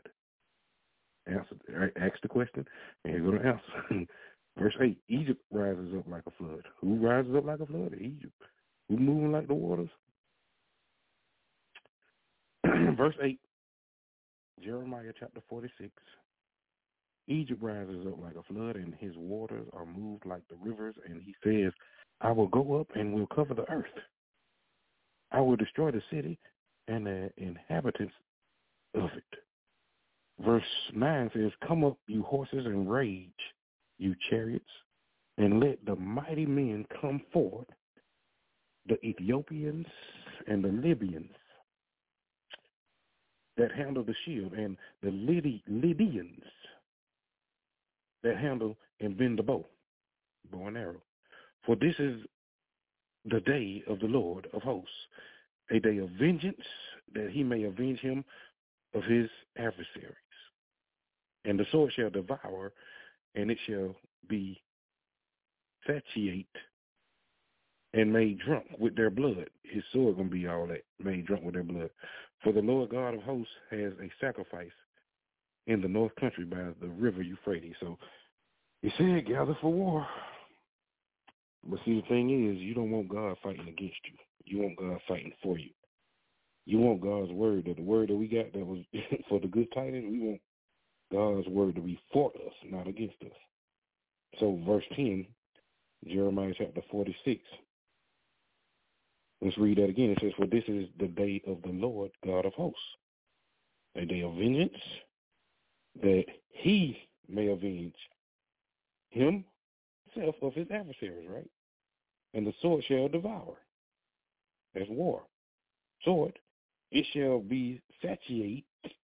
F: Ask the question, and you're going to answer. Verse 8, Egypt rises up like a flood. Who rises up like a flood? Egypt. Who moving like the waters? Verse 8, Jeremiah chapter 46. Egypt rises up like a flood, and his waters are moved like the rivers. And he says, I will go up and will cover the earth. I will destroy the city and the inhabitants of it. Verse 9 says, come up, you horses, and rage, you chariots, and let the mighty men come forth, the Ethiopians and the Libyans that handle the shield, and the Lydians that handle and bend the bow and arrow. For this is the day of the Lord of hosts, a day of vengeance, that he may avenge him of his adversaries. And the sword shall devour, and it shall be satiate and made drunk with their blood. His sword going to be all that, made drunk with their blood. For the Lord God of hosts has a sacrifice in the north country by the river Euphrates. So He said, gather for war. But see, the thing is, you don't want God fighting against you. You want God fighting for you. You want God's word, that the word that we got that was for the good tidings, we want God's word to be for us, not against us. So verse 10, Jeremiah chapter 46. Let's read that again. It says, for this is the day of the Lord God of hosts, a day of vengeance, that he may avenge himself of his adversaries, right? And the sword shall devour. That's war. Sword, it shall be satiated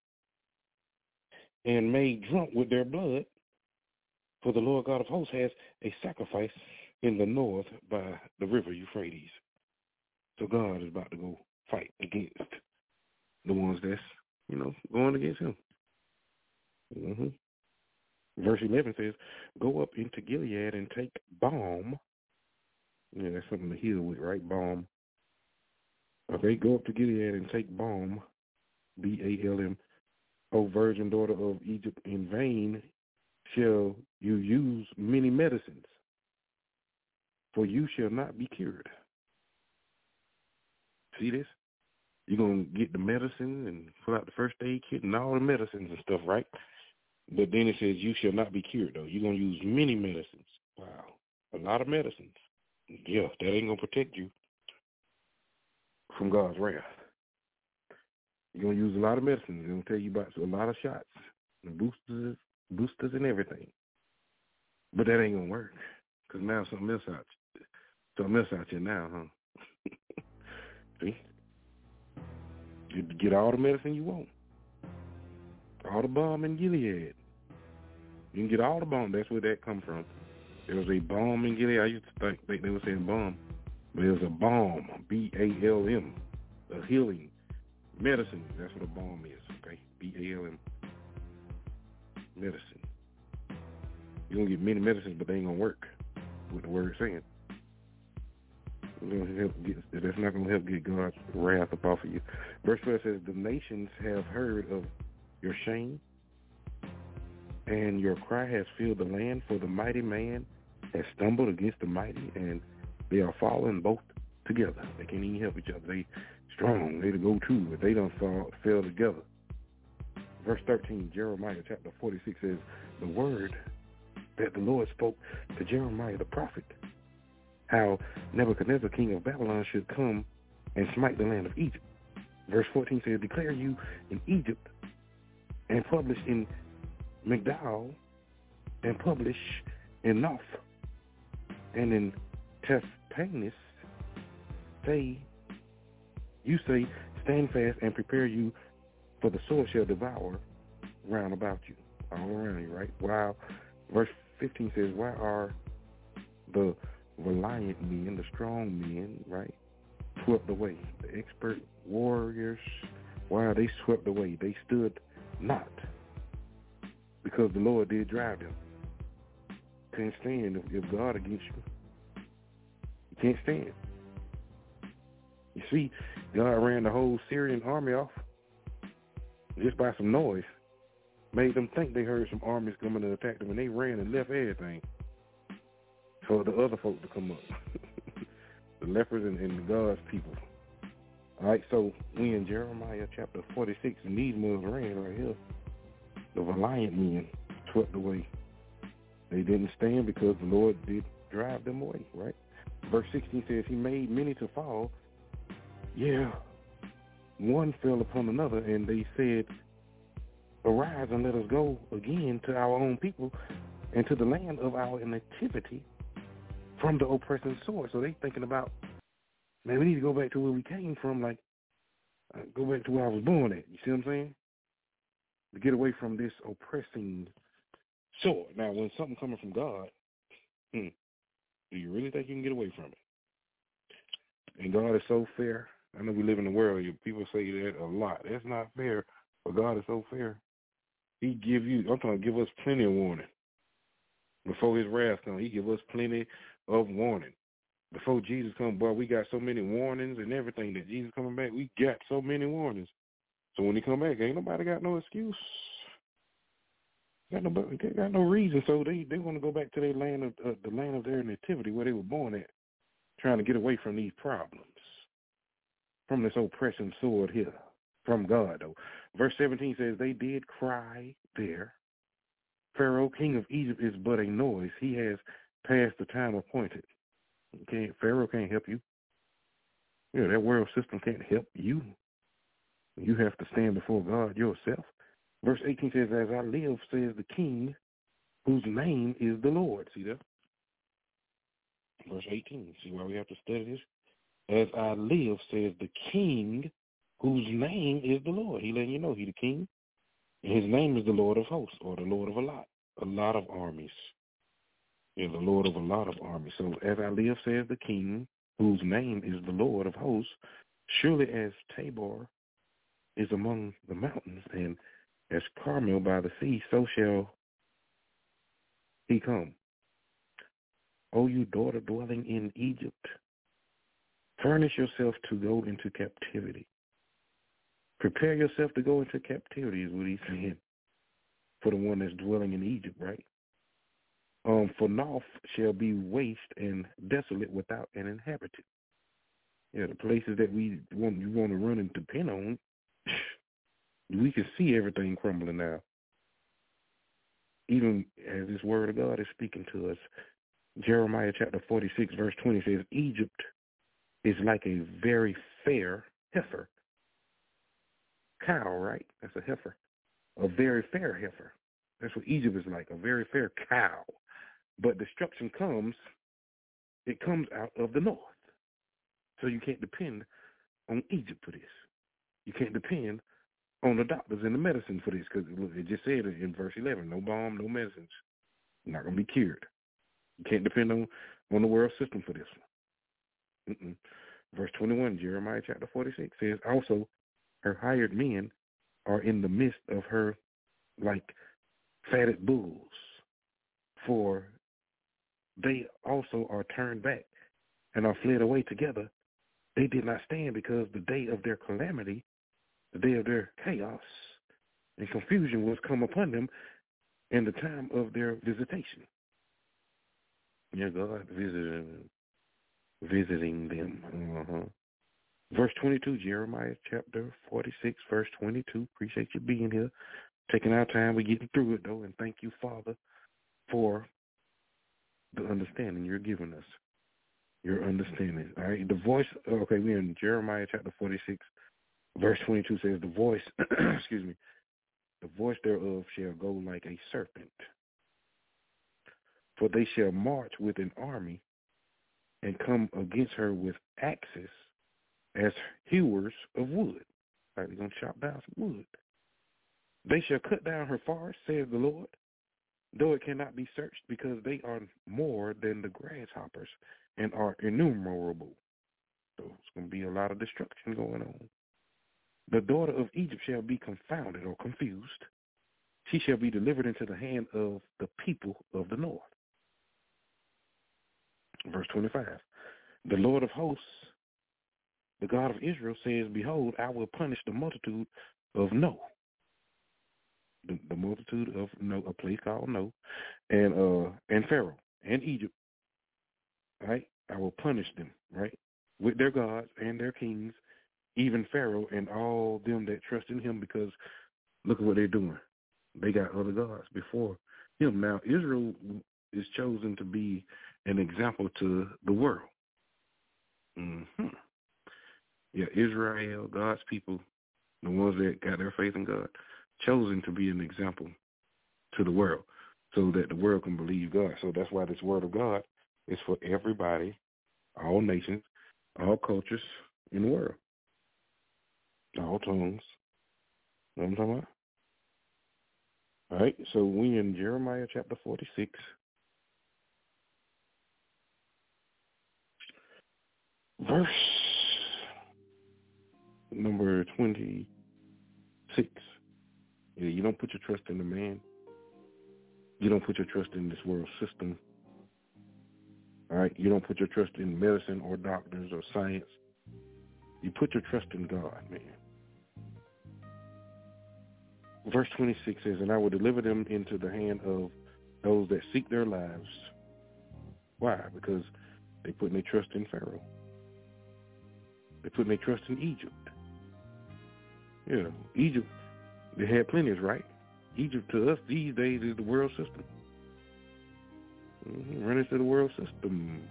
F: and made drunk with their blood, for the Lord God of hosts has a sacrifice in the north by the river Euphrates. So God is about to go fight against the ones that's, going against him. Verse 11 says, go up into Gilead and take balm. Yeah, that's something to heal with, right? Balm. Okay, go up to Gilead and take balm, B-A-L-M. O virgin daughter of Egypt, in vain shall you use many medicines, for you shall not be cured. See this? You're going to get the medicine and pull out the first aid kit and all the medicines and stuff, right? But then it says you shall not be cured, though. You're going to use many medicines. Wow. A lot of medicines. Yeah, that ain't going to protect you from God's wrath. You're going to use a lot of medicines. They're going to tell you about a lot of shots and boosters and everything. But that ain't going to work, because now something else out here now, huh? See? You get all the medicine you want. All the balm in Gilead. You can get all the balm. That's where that come from. There was a balm in Gilead. I used to think they were saying balm. But it was a balm, B-A-L-M, a healing medicine. That's what a balm is, okay? B-A-L-M, medicine. You're going to get many medicines, but they ain't going to work with the word saying. That's not going to help get God's wrath up off of you. Verse 12 says, the nations have heard of your shame, and your cry has filled the land, for the mighty man has stumbled against the mighty, and they are falling both together. They can't even help each other. They strong. They the go-to, but they don't fell together. Verse 13, Jeremiah chapter 46 says, the word that the Lord spoke to Jeremiah the prophet, how Nebuchadnezzar, king of Babylon, should come and smite the land of Egypt. Verse 14 says, declare you in Egypt, and publish in Migdal, and publish in Noph, and in Tahpanhes, you say, stand fast and prepare you, for the sword shall devour round about you, all around you, right? While verse 15 says, why are the valiant men, the strong men, right, swept away? The expert warriors, why are they swept away? They stood not, because the Lord did drive them. Can't stand if God against you. You can't stand. You see, God ran the whole Syrian army off just by some noise. Made them think they heard some armies coming to attack them, and they ran and left everything for the other folk to come up. The lepers and God's people. All right, so we in Jeremiah chapter 46, and these ones ran right here. The valiant men swept away. They didn't stand because the Lord did drive them away, right? Verse 16 says, he made many to fall. Yeah, one fell upon another, and they said, arise and let us go again to our own people and to the land of our nativity from the oppressing sword. So they thinking about, man, we need to go back to where we came from, like, go back to where I was born at. You see what I'm saying? To get away from this oppressing sword. Now, when something coming from God, do you really think you can get away from it? And God is so fair. I know we live in the world. People say that a lot. That's not fair, but God is so fair. He give you, I'm trying to give us plenty of warning. Before his wrath comes, he give us plenty of warning. Before Jesus comes, boy, we got so many warnings and everything that Jesus coming back, we got so many warnings. So when he come back, ain't nobody got no excuse. Got no reason. So they want to go back to their land of the land of their nativity where they were born at, trying to get away from these problems, from this oppressing sword here, from God though. Verse 17 says, they did cry there. Pharaoh, king of Egypt, is but a noise. He has passed the time appointed. Pharaoh can't help you. Yeah, that world system can't help you. You have to stand before God yourself. Verse 18 says, as I live, says the king, whose name is the Lord. See that? Verse 18. See why we have to study this? As I live, says the king, whose name is the Lord. He letting you know he the king. And his name is the Lord of hosts, or the Lord of a lot of armies. Yeah, the Lord of a lot of armies. So as I live, says the king, whose name is the Lord of hosts, surely as Tabor is among the mountains, and as Carmel by the sea, so shall he come. O you daughter dwelling in Egypt, furnish yourself to go into captivity. Prepare yourself to go into captivity is what he's saying for the one that's dwelling in Egypt, right? For Noph shall be waste and desolate without an inhabitant. Yeah, the places that you want to run and depend on, we can see everything crumbling now. Even as this word of God is speaking to us, Jeremiah chapter 46, verse 20 says, Egypt is like a very fair heifer. Cow, right? That's a heifer. A very fair heifer. That's what Egypt is like, a very fair cow. But destruction comes out of the north. So you can't depend on Egypt for this. You can't depend on the doctors and the medicine for this, because it just said in verse 11, no balm, no medicines. You're not going to be cured. You can't depend on the world system for this one. Verse 21, Jeremiah chapter 46 says, also, her hired men are in the midst of her like fatted bulls, for they also are turned back and are fled away together. They did not stand because the day of their calamity, the day of their chaos and confusion was come upon them in the time of their visitation. Yeah, God visiting them. Verse 22, Jeremiah chapter 46, verse 22. Appreciate you being here, taking our time. We're getting through it, though, and thank you, Father, for the understanding you're giving us. Your understanding. All right, the voice, okay, we're in Jeremiah chapter 46, verse 22 says, the voice, excuse me, the voice thereof shall go like a serpent. For they shall march with an army and come against her with axes as hewers of wood. Like they're going to chop down some wood. They shall cut down her forest, says the Lord, though it cannot be searched, because they are more than the grasshoppers and are innumerable. So it's going to be a lot of destruction going on. The daughter of Egypt shall be confounded or confused. She shall be delivered into the hand of the people of the north. Verse 25. The Lord of hosts, the God of Israel, says, behold, I will punish the multitude of No. The multitude of No, a place called No, and Pharaoh and Egypt. Right? I will punish them, right? With their gods and their kings, even Pharaoh and all them that trust in him, because look at what they're doing. They got other gods before him. Now, Israel is chosen to be an example to the world. Yeah, Israel, God's people, the ones that got their faith in God, chosen to be an example to the world so that the world can believe God. So that's why this word of God is for everybody, all nations, all cultures in the world, all tongues. You know what I'm talking about? All right, so we in Jeremiah chapter 46. Verse number 26. Yeah, you don't put your trust in the man. You don't put your trust in this world system. All right? You don't put your trust in medicine or doctors or science. You put your trust in God, man. Verse 26 says, and I will deliver them into the hand of those that seek their lives. Why? Because they put their trust in Pharaoh. They put their trust in Egypt. Yeah, Egypt, they had plenty, right? Egypt to us these days is the world system. Run into the world system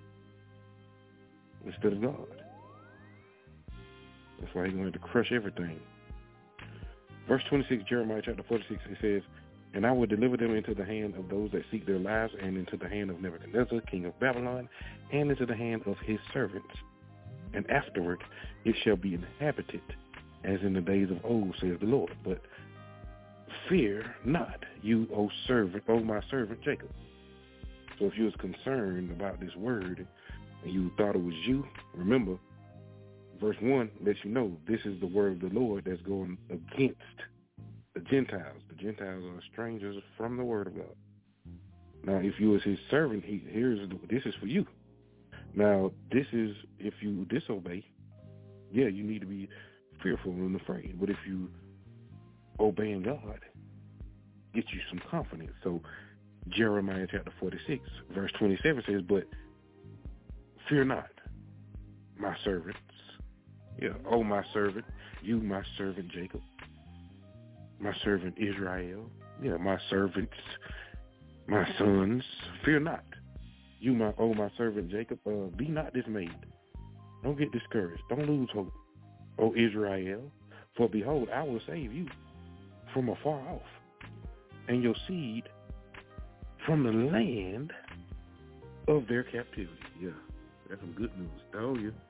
F: instead of God. That's why he's going to crush everything. Verse 26, Jeremiah chapter 46, it says, and I will deliver them into the hand of those that seek their lives, and into the hand of Nebuchadnezzar, king of Babylon, and into the hand of his servants. And afterward it shall be inhabited, as in the days of old, says the Lord. But fear not, you, O servant, O my servant Jacob. So if you was concerned about this word, and you thought it was you, remember, verse 1 lets you know this is the word of the Lord that's going against the Gentiles. The Gentiles are strangers from the word of God. Now, if you was his servant, this is for you. Now, this is if you disobey, yeah, you need to be fearful and afraid. But if you obeying God, get you some confidence. So Jeremiah chapter 46, verse 27 says, but fear not, my servants. Yeah, oh, my servant, you, my servant Jacob, my servant Israel, yeah, my servants, my sons, fear not. You, my servant Jacob, be not dismayed. Don't get discouraged. Don't lose hope, O Israel, for behold, I will save you from afar off, and your seed from the land of their captivity. Yeah, that's some good news. Told you.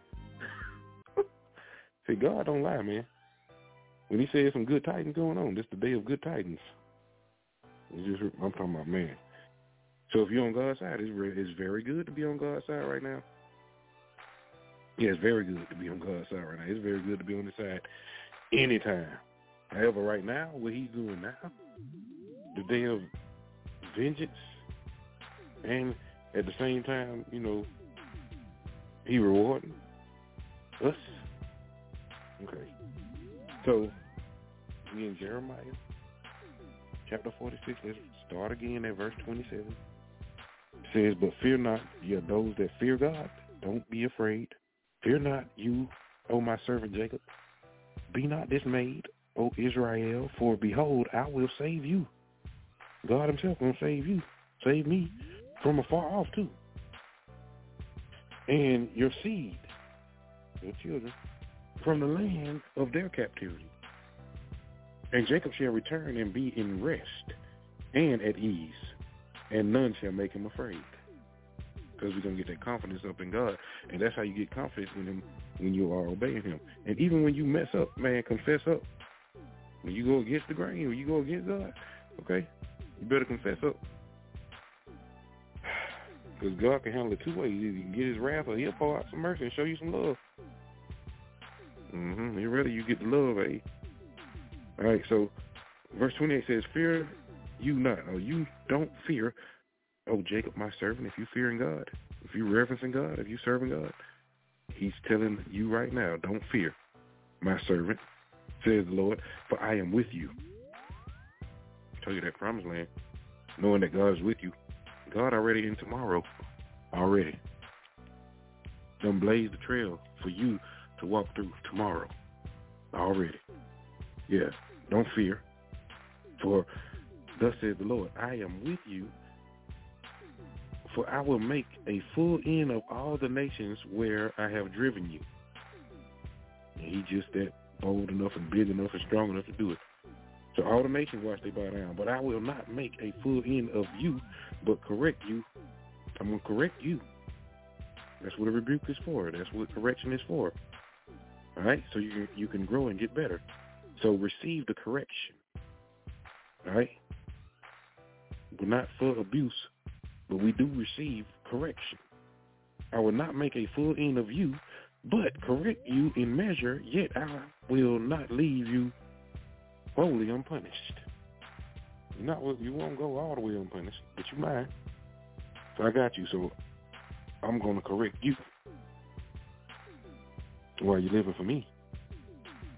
F: See, God don't lie, man. When he says some good tidings going on, this is the day of good tidings. I'm talking about, man. So if you're on God's side, it's very good to be on God's side right now. Yeah, it's very good to be on God's side right now. It's very good to be on his side anytime. However, right now, what he's doing now, the day of vengeance, and at the same time, you know, he rewarding us. Okay. So, we in Jeremiah chapter 46, let's start again at verse 27. It says, but fear not, ye those that fear God. Don't be afraid. Fear not, you, O my servant Jacob. Be not dismayed, O Israel, for behold, I will save you. God himself will save you. Save me from afar off too. And your seed, your children, from the land of their captivity. And Jacob shall return and be in rest and at ease, and none shall make him afraid. Because we're going to get that confidence up in God. And that's how you get confidence in him, when you are obeying him. And even when you mess up, man, confess up. When you go against the grain, when you go against God, okay, you better confess up. Because God can handle it two ways. Either he can get his wrath, or he'll pour out some mercy and show you some love. You ready? You get the love, eh? All right, so verse 28 says, fear you not, or you don't fear, oh Jacob, my servant, if you fearing God, if you reverencing God, if you serving God, he's telling you right now, don't fear, my servant, says the Lord, for I am with you. Tell you that promised land, knowing that God is with you. God already in tomorrow, already. Done blaze the trail for you to walk through tomorrow, already. Yeah, don't fear, for thus says the Lord, I am with you, for I will make a full end of all the nations where I have driven you. And he just that bold enough and big enough and strong enough to do it. So all the nations watch they bow down, but I will not make a full end of you, but correct you. I'm going to correct you. That's what a rebuke is for. That's what correction is for. All right? So you can grow and get better. So receive the correction. All right? We're not for abuse, but we do receive correction. I will not make a full end of you, but correct you in measure, yet I will not leave you wholly unpunished. You won't go all the way unpunished, but you might. So I got you, so I'm going to correct you while you're living for me.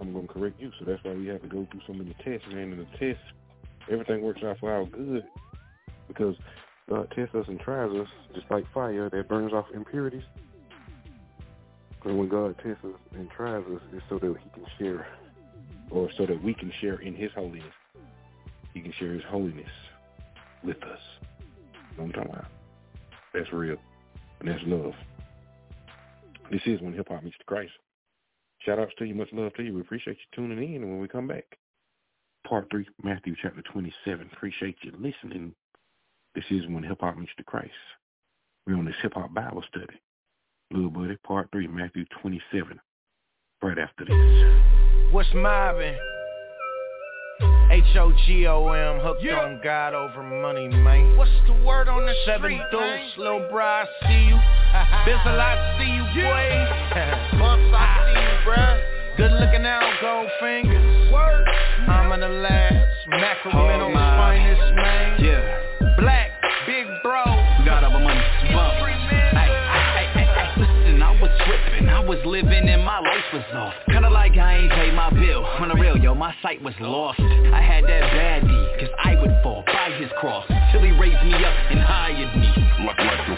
F: I'm going to correct you. So that's why we have to go through so many tests, man. And the tests, everything works out for our good because God tests us and tries us just like fire that burns off impurities. And when God tests us and tries us, it's so that He can share, or so that we can share in His holiness. He can share His holiness with us. You know what I'm talking about? That's real. And that's love. This is When Hip Hop Meets the Christ. Shout outs to you. Much love to you. We appreciate you tuning in. And when we come back, part 3, Matthew chapter 27. Appreciate you listening. This is When Hip Hop Meets the Christ. We're on this hip hop Bible study. Little buddy, part 3, Matthew 27. Right after this.
J: What's mobbing? H-O-G-O-M, hooked on God over money, man. What's the word on the 7 deuce, little bro, I see you. Bizzle, I see you, boy. Bumps, I see you, bruh. Good looking out, gold fingers. Word. I'm in the labs, Macromental's finest, man. Yeah. Black, big bro. God over money, bump. Listen, I was tripping, I was living and my life was off. Kinda like I ain't paid my bill. On the real, yo, my sight was lost. I had that baddie, cause I would fall by his cross till he raised me up and hired me. Like your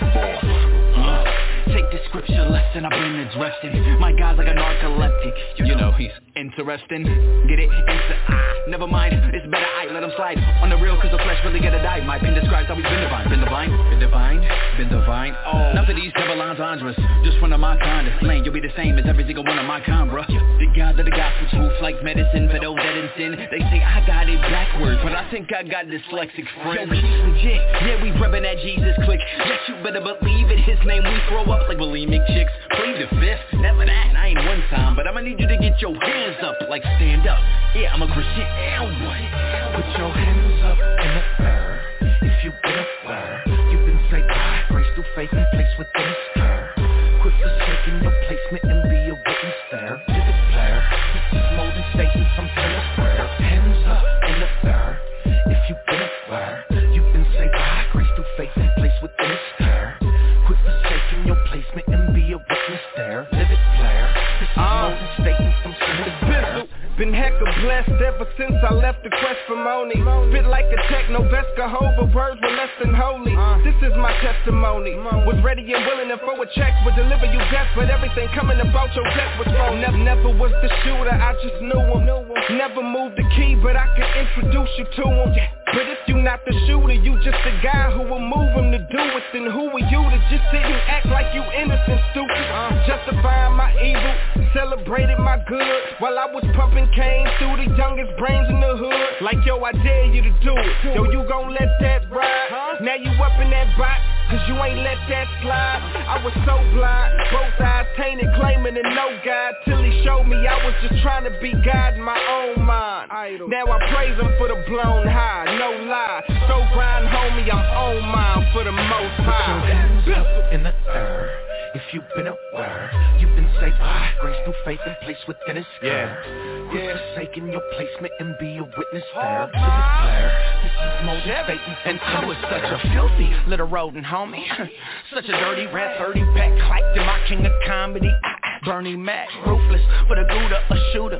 J: boss. Take the scripture lesson I've been addressing. My guy's like a narcoleptic. You know he's interesting. Get it? Never mind, it's better I let him slide. On the real, cause the flesh really gotta die. My pen describes how he's been divine. Been divine, been divine, been divine. Oh, enough of these double entendres. Just one of my kind of slang. You'll be the same as every single one of my kind, bruh. The God of the gospel truth, like medicine for those that in sin. They say I got it backwards, but I think I got dyslexic friends. Yo, he's legit. Yeah, we rubbing that Jesus click. Yes, you better believe it. His name we throw up like bulimic chicks. Plead the fifth, never that. I ain't one time, but I'ma need you to get your hands up, like stand up. Yeah, I'm a Christian and one. Put your hands up in the air. If you've been aware, you've been saved by grace through faith and placed within a stir. Quit forsaking your placement and be a witness there. Live it there. This is more than stating something of prayer. Hands up in the air. If you've been aware, you've been saved by grace through faith and placed within a stir. Quit forsaking your placement and be a witness there. Live it there. This is more than stating something of prayer. Been hecka blessed ever since I left the quest for money. Bit like a techno Jehovah, words were less than holy. This is my testimony. Was ready and willing and for a check would deliver you death, but everything coming about your death was wrong. Never was the shooter, I just knew him. Never moved the key, but I could introduce you to him. But if you not the shooter, you just the guy who will move him to do it. Then who are you to just sit and act like you innocent, stupid? Justifying my evil, celebrated my good while I was pumping cane through the youngest brains in the hood. Like yo, I dare you to do it. Yo, you gon' let that ride? Now you up in that box, cause you ain't let that slide. I was so blind, both eyes tainted, claiming to know God, till he showed me I was just trying to be God in my own mind. Now I praise him for the blown high, no lie. So grind, homie, I'm on mine for the most high. Put your hands up in the air. If you've been aware, you've been saved by grace through faith and placed within his care. Quit forsaking your placement and be a witness there. Live it there. This is more than faith and I was such a filthy little rodent, homie. Such a dirty rat, 30 pack, clacked in my king of comedy. Bernie Mac, ruthless, but a Gouda, a shooter.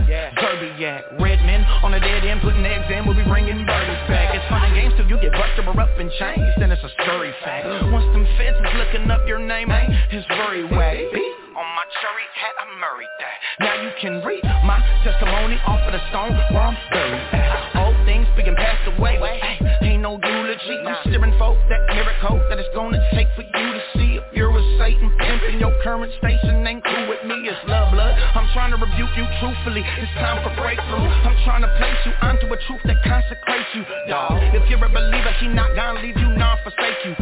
J: Zerbiak, Redman, on the dead end, putting eggs in, we'll be bringing birdies back. It's fun and games till you get busted or up in chains, then it's a scurry fact. Once them feds is looking up your name, it's very whack. On my cherry hat, I murrayed that. Now you can read my testimony off of the stone where I'm buried at. Old things being passed away, ain't no eulogy. I'm steering folk that miracle that it's gonna take for you to see. If you're a Satan pimping your current station ain't cool with me, it's love blood. I'm trying to rebuke you truthfully, it's time for breakthrough. I'm trying to place you onto a truth that consecrates you, dawg. If you're a believer, he not gonna leave you nor forsake you.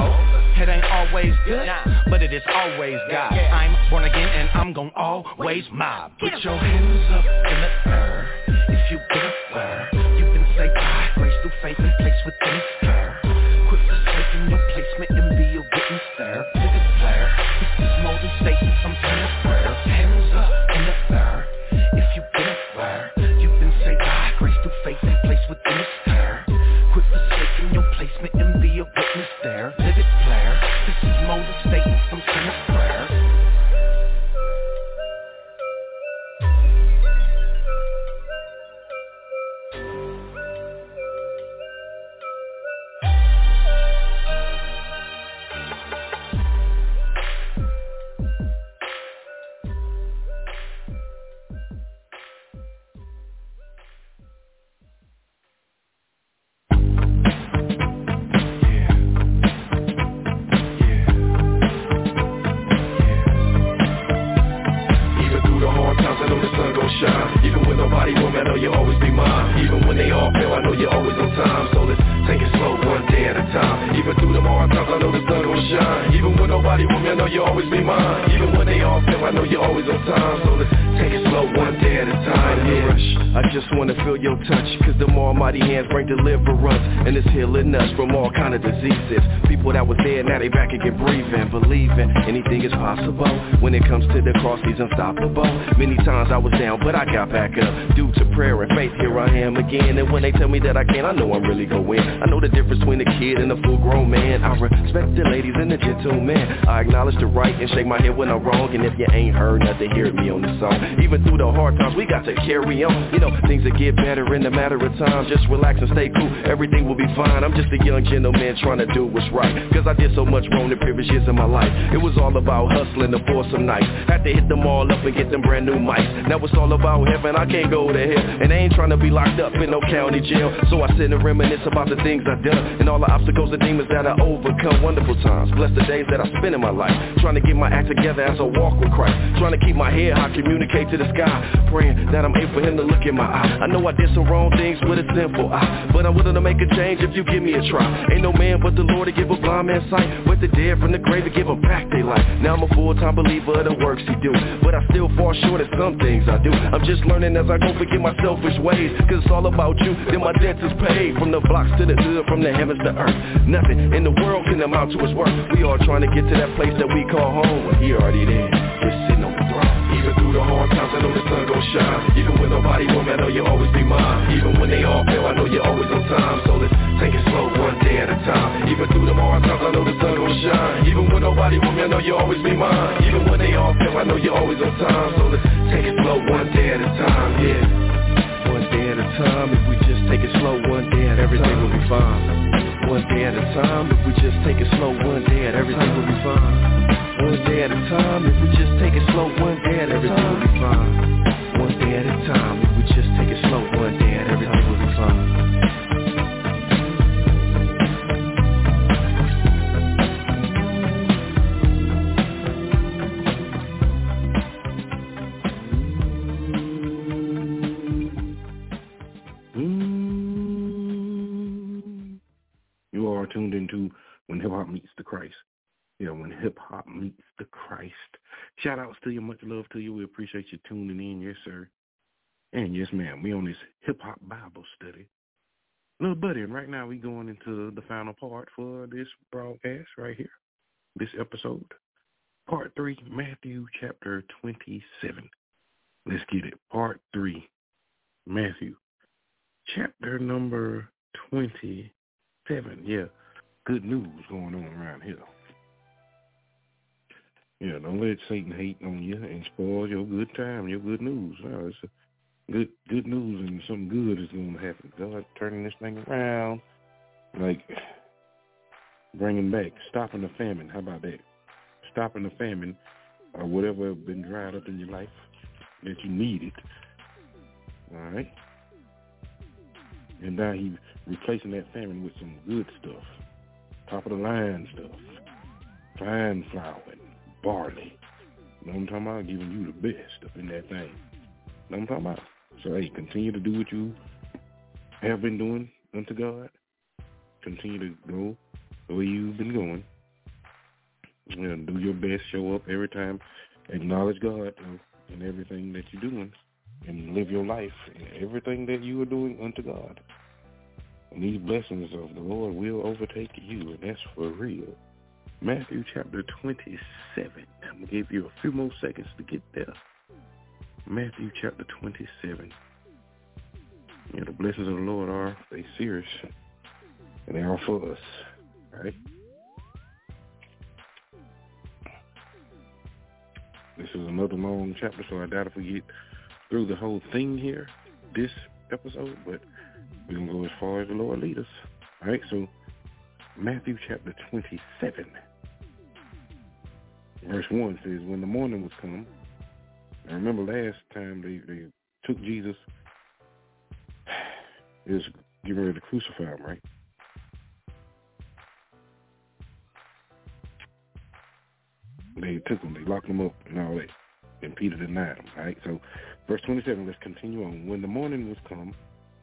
J: It ain't always good, but it is always God. I'm born again and I'm gon' always mob. Put your hands up in the air. If you've been aware, you've been saved by grace through faith and placed within his care. Quit forsaking your placement and be a witness there. Live it there. This is more than stating some kind of prayer. Hands up in the air. If you've been aware, you've been saved by grace through faith and placed within his care. Quit forsaking your placement and be a witness there. Live it there. This is more than stating some kind of prayer.
K: gon' shine. Even when nobody want me, I know you'll always be mine. Even when they all fail, I know you're always on time. So let's take it slow one day at a time. Yeah. Rush. I just wanna feel your touch, cause the almighty hands bring deliverance, and it's healing us from all kind of diseases. People that was there, now they back again breathing, believing anything is possible. When it comes to the cross, he's unstoppable. Many times I was down, but I got back up. Due to prayer and faith, here I am again. And when they tell me that I can't, I know I'm really gon' win. I know the difference between a kid and a full grown man. I respect the ladies and the gentlemen. I acknowledge the right and shake my head when I'm wrong. And if you ain't heard nothing, hear me on the song. Even through the hard times, we got to carry on. You know, things that get better in a matter of time. Just relax and stay cool, everything will be fine. I'm just a young gentleman trying to do what's right, cause I did so much wrong the previous years of my life. It was all about hustling to pour some nights. Had to hit them all up and get them brand new mics. Now it's all about heaven, I can't go to hell. And I ain't trying to be locked up in no county jail. So I sit and reminisce about the things I've done, and all the obstacles and demons that I overcome. Wonderful times, bless the days that I spend in my life. Trying to get my act together as I walk with Christ. Trying to keep my head high, communicate to the sky. Praying that I'm able for him to look in my eye. I know I did some wrong things with a simple eye, but I'm willing to make a change if you give me a try. Ain't no man but the Lord to give a blind man sight. With the dead from the grave to give them back their life. Now I'm a full-time believer of the works he do, but I still fall short of some things I do. I'm just learning as I go, forget my selfish ways, cause it's all about you, then my debt is paid. From the blocks to the hood, from the heavens to earth. Nothing in the world can amount to his worth. We all trying to get to that place that we call home, when he already there, just sitting on the throne. Even through the hard times, I know the sun gon' shine. Even when nobody want me, I know you'll always be mine. Even when they all fail, I know you're always on time. So let's take it slow one day at a time. Even through the hard times, I know the sun gon' shine. Even when nobody want me, I know you'll always be mine. Even when they all fail, I know you're always on time. So let's take it slow one day at a time, yeah. One day at a time, if we just take it slow one day at a time, everything will be fine. One day at a time, if we just take it slow one day at everything will be fine. One day at a time, if we just take it slow one day at everything will be fine. One day at a time, if we just take it slow one day at everything will be fine.
F: You are tuned into When Hip Hop Meets the Christ. Yeah, When Hip Hop Meets the Christ. Shout outs to you, much love to you. We appreciate you tuning in, yes sir. And yes ma'am, we on this hip hop Bible study. Little buddy, and right now we going into the final part for this broadcast right here. This episode. Part 3, Matthew chapter 27. Let's get it. Part 3, Matthew chapter number 27. Yeah, good news going on around here. Yeah, don't let Satan hate on you and spoil your good time, your good news. No, it's a good news, and something good is going to happen. God turning this thing around, like bringing back, stopping the famine. How about that? Stopping the famine or whatever been dried up in your life that you needed. All right? And now he's replacing that famine with some good stuff. Top of the line stuff. Fine flour and barley. You know what I'm talking about? Giving you the best up in that thing. You know what I'm talking about? So, hey, continue to do what you have been doing unto God. Continue to go the way you've been going. And do your best. Show up every time. Acknowledge God in everything that you're doing. And live your life in everything that you are doing unto God. And these blessings of the Lord will overtake you, and that's for real. Matthew chapter 27. I'm going to give you a few more seconds to get there. Matthew chapter 27. Yeah, the blessings of the Lord they serious. And they are for us. All right? This is another long chapter, so I doubt if we get through the whole thing here, this episode, but we're going to go as far as the Lord lead us. All right, so Matthew chapter 27, verse 1 says, when the morning was come, I remember last time they took Jesus, it was getting ready to crucify him, right? They took him, they locked him up and all that, and Peter denied him, all right? So verse 27, let's continue on. When the morning was come,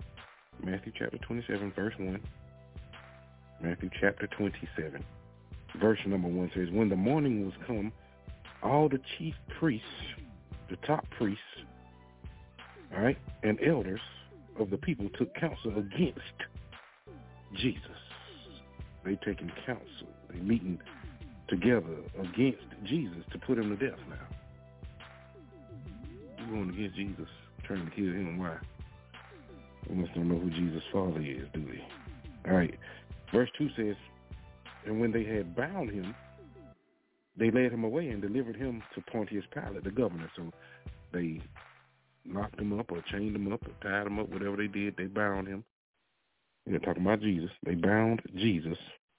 F: Matthew chapter 27, verse 1, Matthew chapter 27. verse number 1 says, when the morning was come, all the chief priests, the top priests, all right, and elders of the people took counsel against Jesus. They taking counsel. They meeting together against Jesus to put him to death now. They're going against Jesus, trying to kill him. Why? They must don't know who Jesus' Father is, do they? All right. Verse 2 says, and when they had bound him, they led him away and delivered him to Pontius Pilate, the governor. So they locked him up or chained him up or tied him up, whatever they did. They bound him. They're talking about Jesus. They bound Jesus,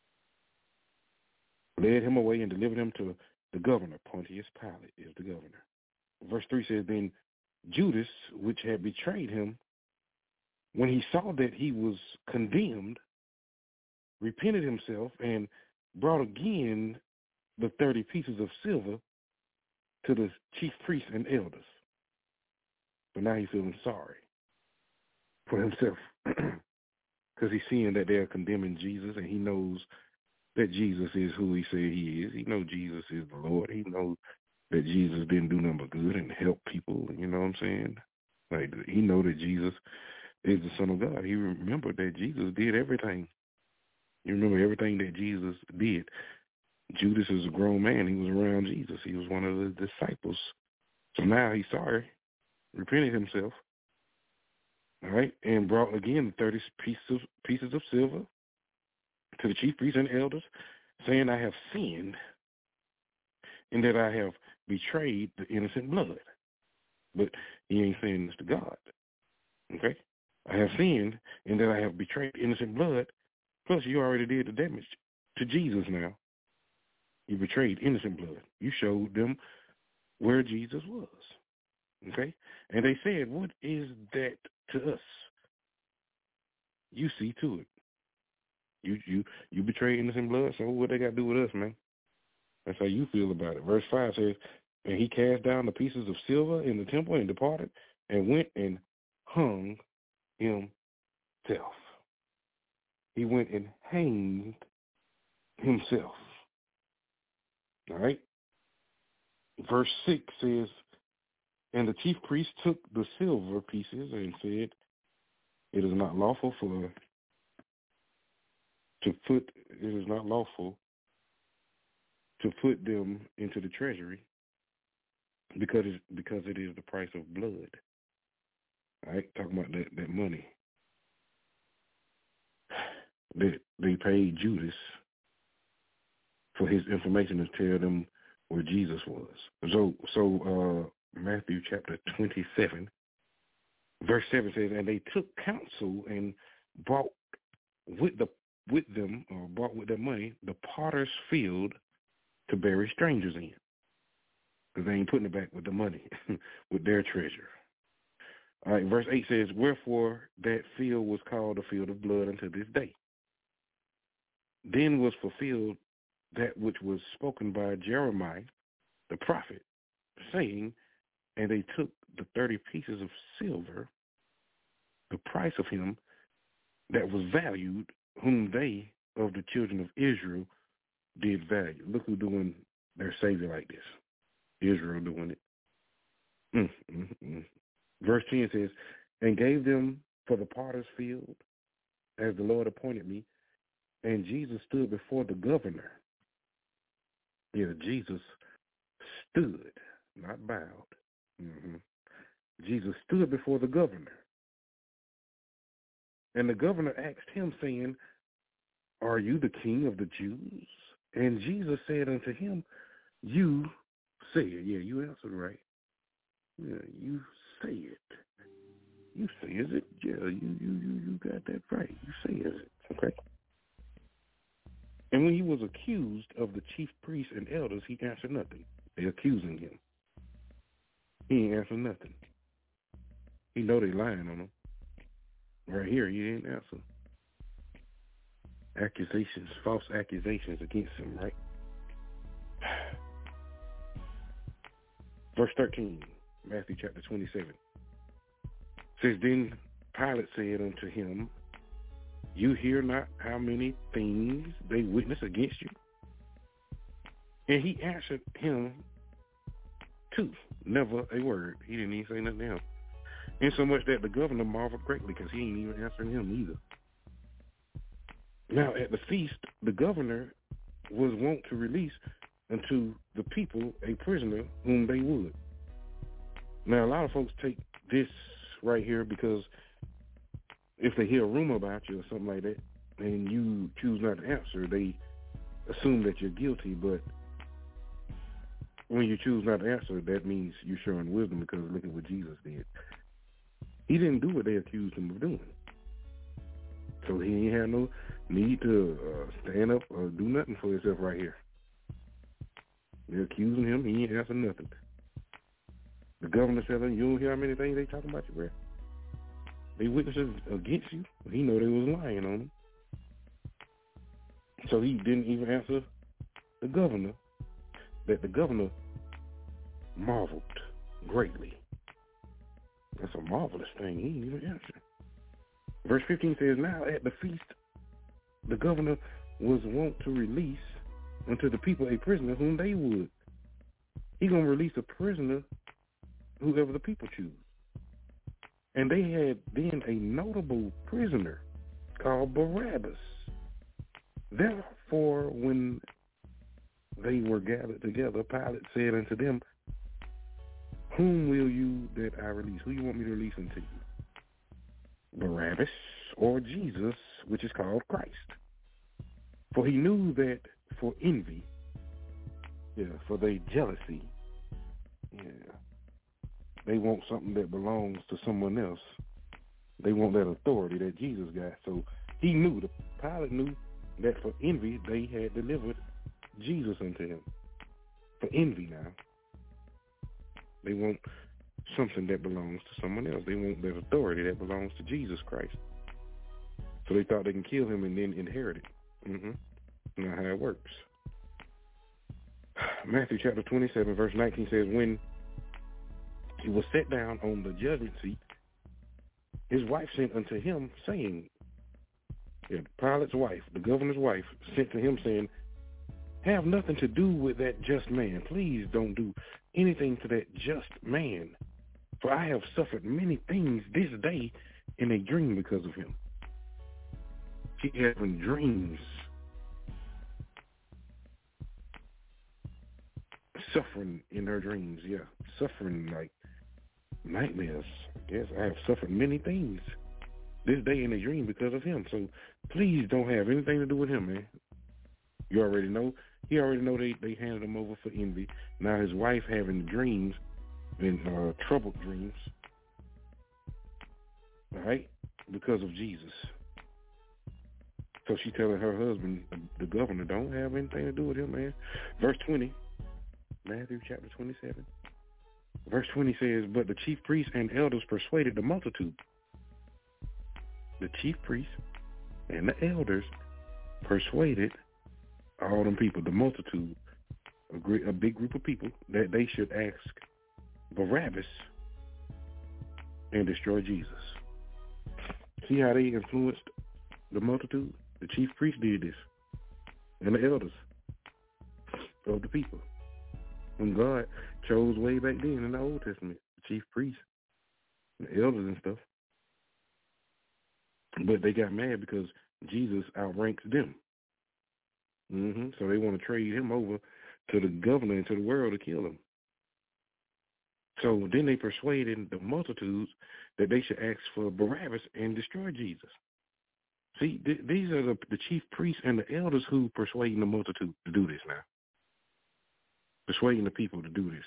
F: led him away and delivered him to the governor. Pontius Pilate is the governor. Verse 3 says, then Judas, which had betrayed him, when he saw that he was condemned, repented himself and brought again the 30 pieces of silver to the chief priests and elders. But now he's feeling sorry for himself because he's seeing that they're condemning Jesus, and he knows that Jesus is who he said he is. He knows Jesus is the Lord. He knows that Jesus didn't do nothing but good and help people. You know what I'm saying? Like, he knows that Jesus is the Son of God. He remembered that Jesus did everything. You remember everything that Jesus did. Judas is a grown man. He was around Jesus. He was one of the disciples. So now he's sorry, repented himself, all right, and brought again 30 pieces of silver to the chief priests and elders, saying, I have sinned in that I have betrayed the innocent blood. But he ain't saying this to God, okay? I have sinned in that I have betrayed innocent blood. Plus, you already did the damage to Jesus now. You betrayed innocent blood. You showed them where Jesus was, okay? And they said, what is that to us? You see to it. You betrayed innocent blood, so what they got to do with us, man? That's how you feel about it. Verse 5 says, and he cast down the pieces of silver in the temple and departed and went and hung himself. He went and hanged himself. All right? Verse 6 says, and the chief priest took the silver pieces and said, it is not lawful to put them into the treasury because it is the price of blood. All right, talking about that money that they paid Judas for his information to tell them where Jesus was. So Matthew chapter 27, verse 7 says, and they took counsel and brought with their money the potter's field to bury strangers in, because they ain't putting it back with the money, with their treasure. All right, verse 8 says, wherefore that field was called the field of blood unto this day. Then was fulfilled that which was spoken by Jeremiah the prophet, saying, and they took the 30 pieces of silver, the price of him that was valued, whom they of the children of Israel did value. Look who doing their Savior like this. Israel doing it. Verse 10 says, and gave them for the potter's field, as the Lord appointed me. And Jesus stood before the governor. Yeah, Jesus stood, not bowed. Jesus stood before the governor. And the governor asked him, saying, are you the king of the Jews? And Jesus said unto him, you say it. Yeah, you answered right. Yeah, you say it. You say it. Yeah, you got that right. You say it. Okay. And when he was accused of the chief priests and elders, he answered nothing. They're accusing him. He ain't answered nothing. He know they lying on him. Right here, he didn't answer. Accusations, false accusations against him, right? Verse 13, Matthew chapter 27. Says, then Pilate said unto him, you hear not how many things they witness against you? And he answered him too, never a word. He didn't even say nothing to him. Insomuch that the governor marveled greatly because he ain't even answering him either. Now at the feast, the governor was wont to release unto the people a prisoner whom they would. Now a lot of folks take this right here because if they hear a rumor about you or something like that and you choose not to answer, they assume that you're guilty. But when you choose not to answer, that means you're showing wisdom, because look at what Jesus did. He didn't do what they accused him of doing. So he ain't had no need to stand up or do nothing for himself right here. They're accusing him. He ain't answering nothing. The governor said, you don't hear how many things they talking about you, bro. They witnesses against you. He know they was lying on him. So he didn't even answer the governor, that the governor marveled greatly. That's a marvelous thing. He didn't even answer. Verse 15 says, now at the feast, the governor was wont to release unto the people a prisoner whom they would. He going to release a prisoner whoever the people choose. And they had then a notable prisoner called Barabbas. Therefore, when they were gathered together, Pilate said unto them, whom will you that I release? Who you want me to release unto you? Barabbas or Jesus, which is called Christ? For he knew that for envy, for their jealousy, they want something that belongs to someone else. They want that authority that Jesus got. So he knew, Pilate knew that for envy they had delivered Jesus unto him. For envy now. They want something that belongs to someone else. They want that authority that belongs to Jesus Christ. So they thought they can kill him and then inherit it. Not how it works. Matthew chapter 27, verse 19 says, when he was set down on the judgment seat, his wife sent unto him, saying, Pilate's wife, the governor's wife, sent to him, saying, have nothing to do with that just man. Please don't do anything to that just man. For I have suffered many things this day in a dream because of him. She having dreams. Suffering in her dreams, suffering like nightmares. I guess I have suffered many things this day in a dream because of him. So please don't have anything to do with him, man. You already know. He already know they handed him over for envy. Now his wife having dreams and troubled dreams, all right, because of Jesus. So she telling her husband, the governor, don't have anything to do with him, man. Verse 20. Matthew chapter 27. Verse 20 says, but the chief priests and elders persuaded the multitude. The chief priests and the elders persuaded all them people, the multitude, a big group of people, that they should ask Barabbas and destroy Jesus. See how they influenced the multitude? The chief priests did this, and the elders of the people. When God chose way back then in the Old Testament, the chief priests, the elders and stuff. But they got mad because Jesus outranks them. So they want to trade him over to the governor and to the world to kill him. So then they persuaded the multitudes that they should ask for Barabbas and destroy Jesus. See, these are the chief priests and the elders who persuading the multitude to do this now. Persuading the people to do this.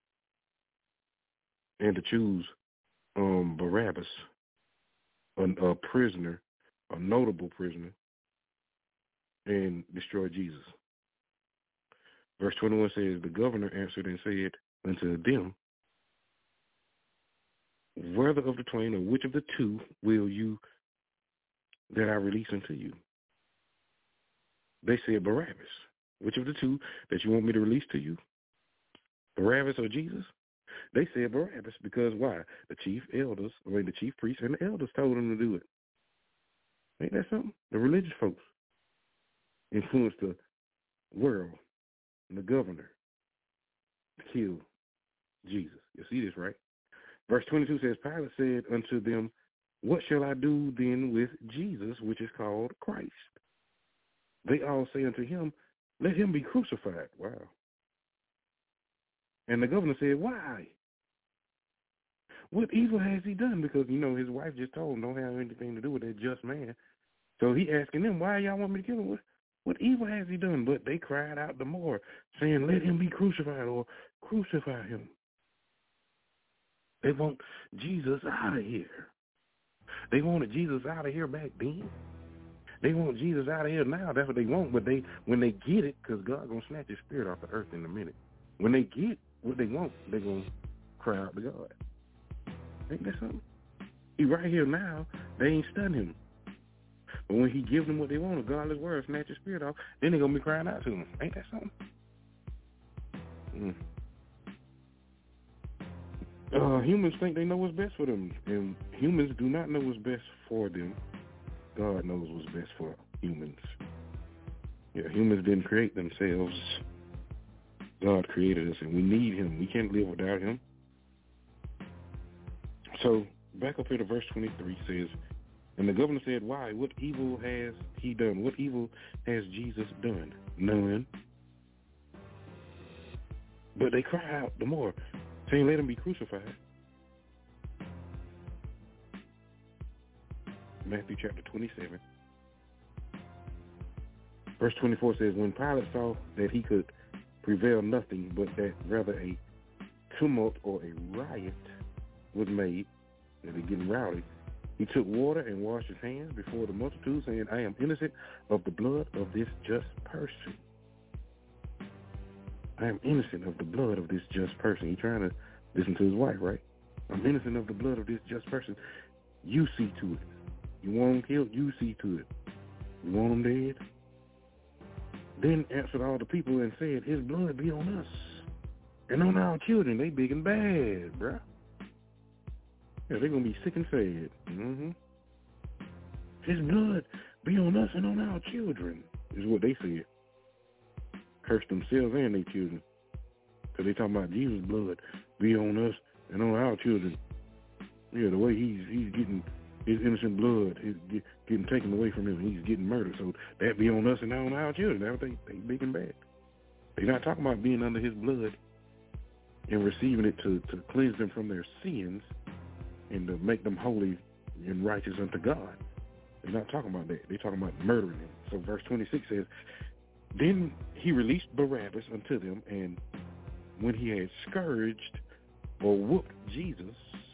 F: And to choose Barabbas, a prisoner, a notable prisoner, and destroy Jesus. Verse 21 says, the governor answered and said unto them, whether of the twain or which of the two will you that I release unto you? They said, Barabbas. Which of the two that you want me to release to you? Barabbas or Jesus? They said Barabbas because why? The chief priests and the elders told them to do it. Ain't that something? The religious folks influenced the world and the governor to kill Jesus. You see this, right? Verse 22 says, Pilate said unto them, what shall I do then with Jesus, which is called Christ? They all say unto him, let him be crucified. Wow. And the governor said, why? What evil has he done? Because, his wife just told him don't have anything to do with that just man. So he asking them, why y'all want me to kill him? What evil has he done? But they cried out the more, saying, let him be crucified or crucify him. They want Jesus out of here. They wanted Jesus out of here back then. They want Jesus out of here now. That's what they want. But when they get it, because God's going to snatch his spirit off the earth in a minute. When they get what they want, they're going to cry out to God. Ain't that something? He right here now, they ain't stunned him. But when he gives them what they want, a godless word, snatch his spirit off, then they're going to be crying out to him. Ain't that something? Humans think they know what's best for them, and humans do not know what's best for them. God knows what's best for humans. Yeah, humans didn't create themselves. God created us, and we need him. We can't live without him. So, back up here to verse 23 says, and the governor said, why? What evil has he done? What evil has Jesus done? None. But they cry out the more, saying, let him be crucified. Matthew chapter 27. Verse 24 says, when Pilate saw that he could prevail nothing, but that rather a tumult or a riot was made, that they're getting rowdy, he took water and washed his hands before the multitude, saying, I am innocent of the blood of this just person. I am innocent of the blood of this just person. He's trying to listen to his wife, right? I'm innocent of the blood of this just person. You see to it. You want him killed? You see to it. You want him dead? Then answered all the people and said, his blood be on us and on our children. They big and bad, bruh. Yeah, they're going to be sick and sad. His blood be on us and on our children, is what they said. Curse themselves and their children. Because they talking about Jesus' blood be on us and on our children. Yeah, the way he's getting his innocent blood is getting taken away from him. He's getting murdered. So that be on us and on our children. That's what they big and bad. They're not talking about being under his blood and receiving it to cleanse them from their sins and to make them holy and righteous unto God. They're not talking about that. They're talking about murdering him. So verse 26 says, then he released Barabbas unto them, and when he had scourged or whooped Jesus,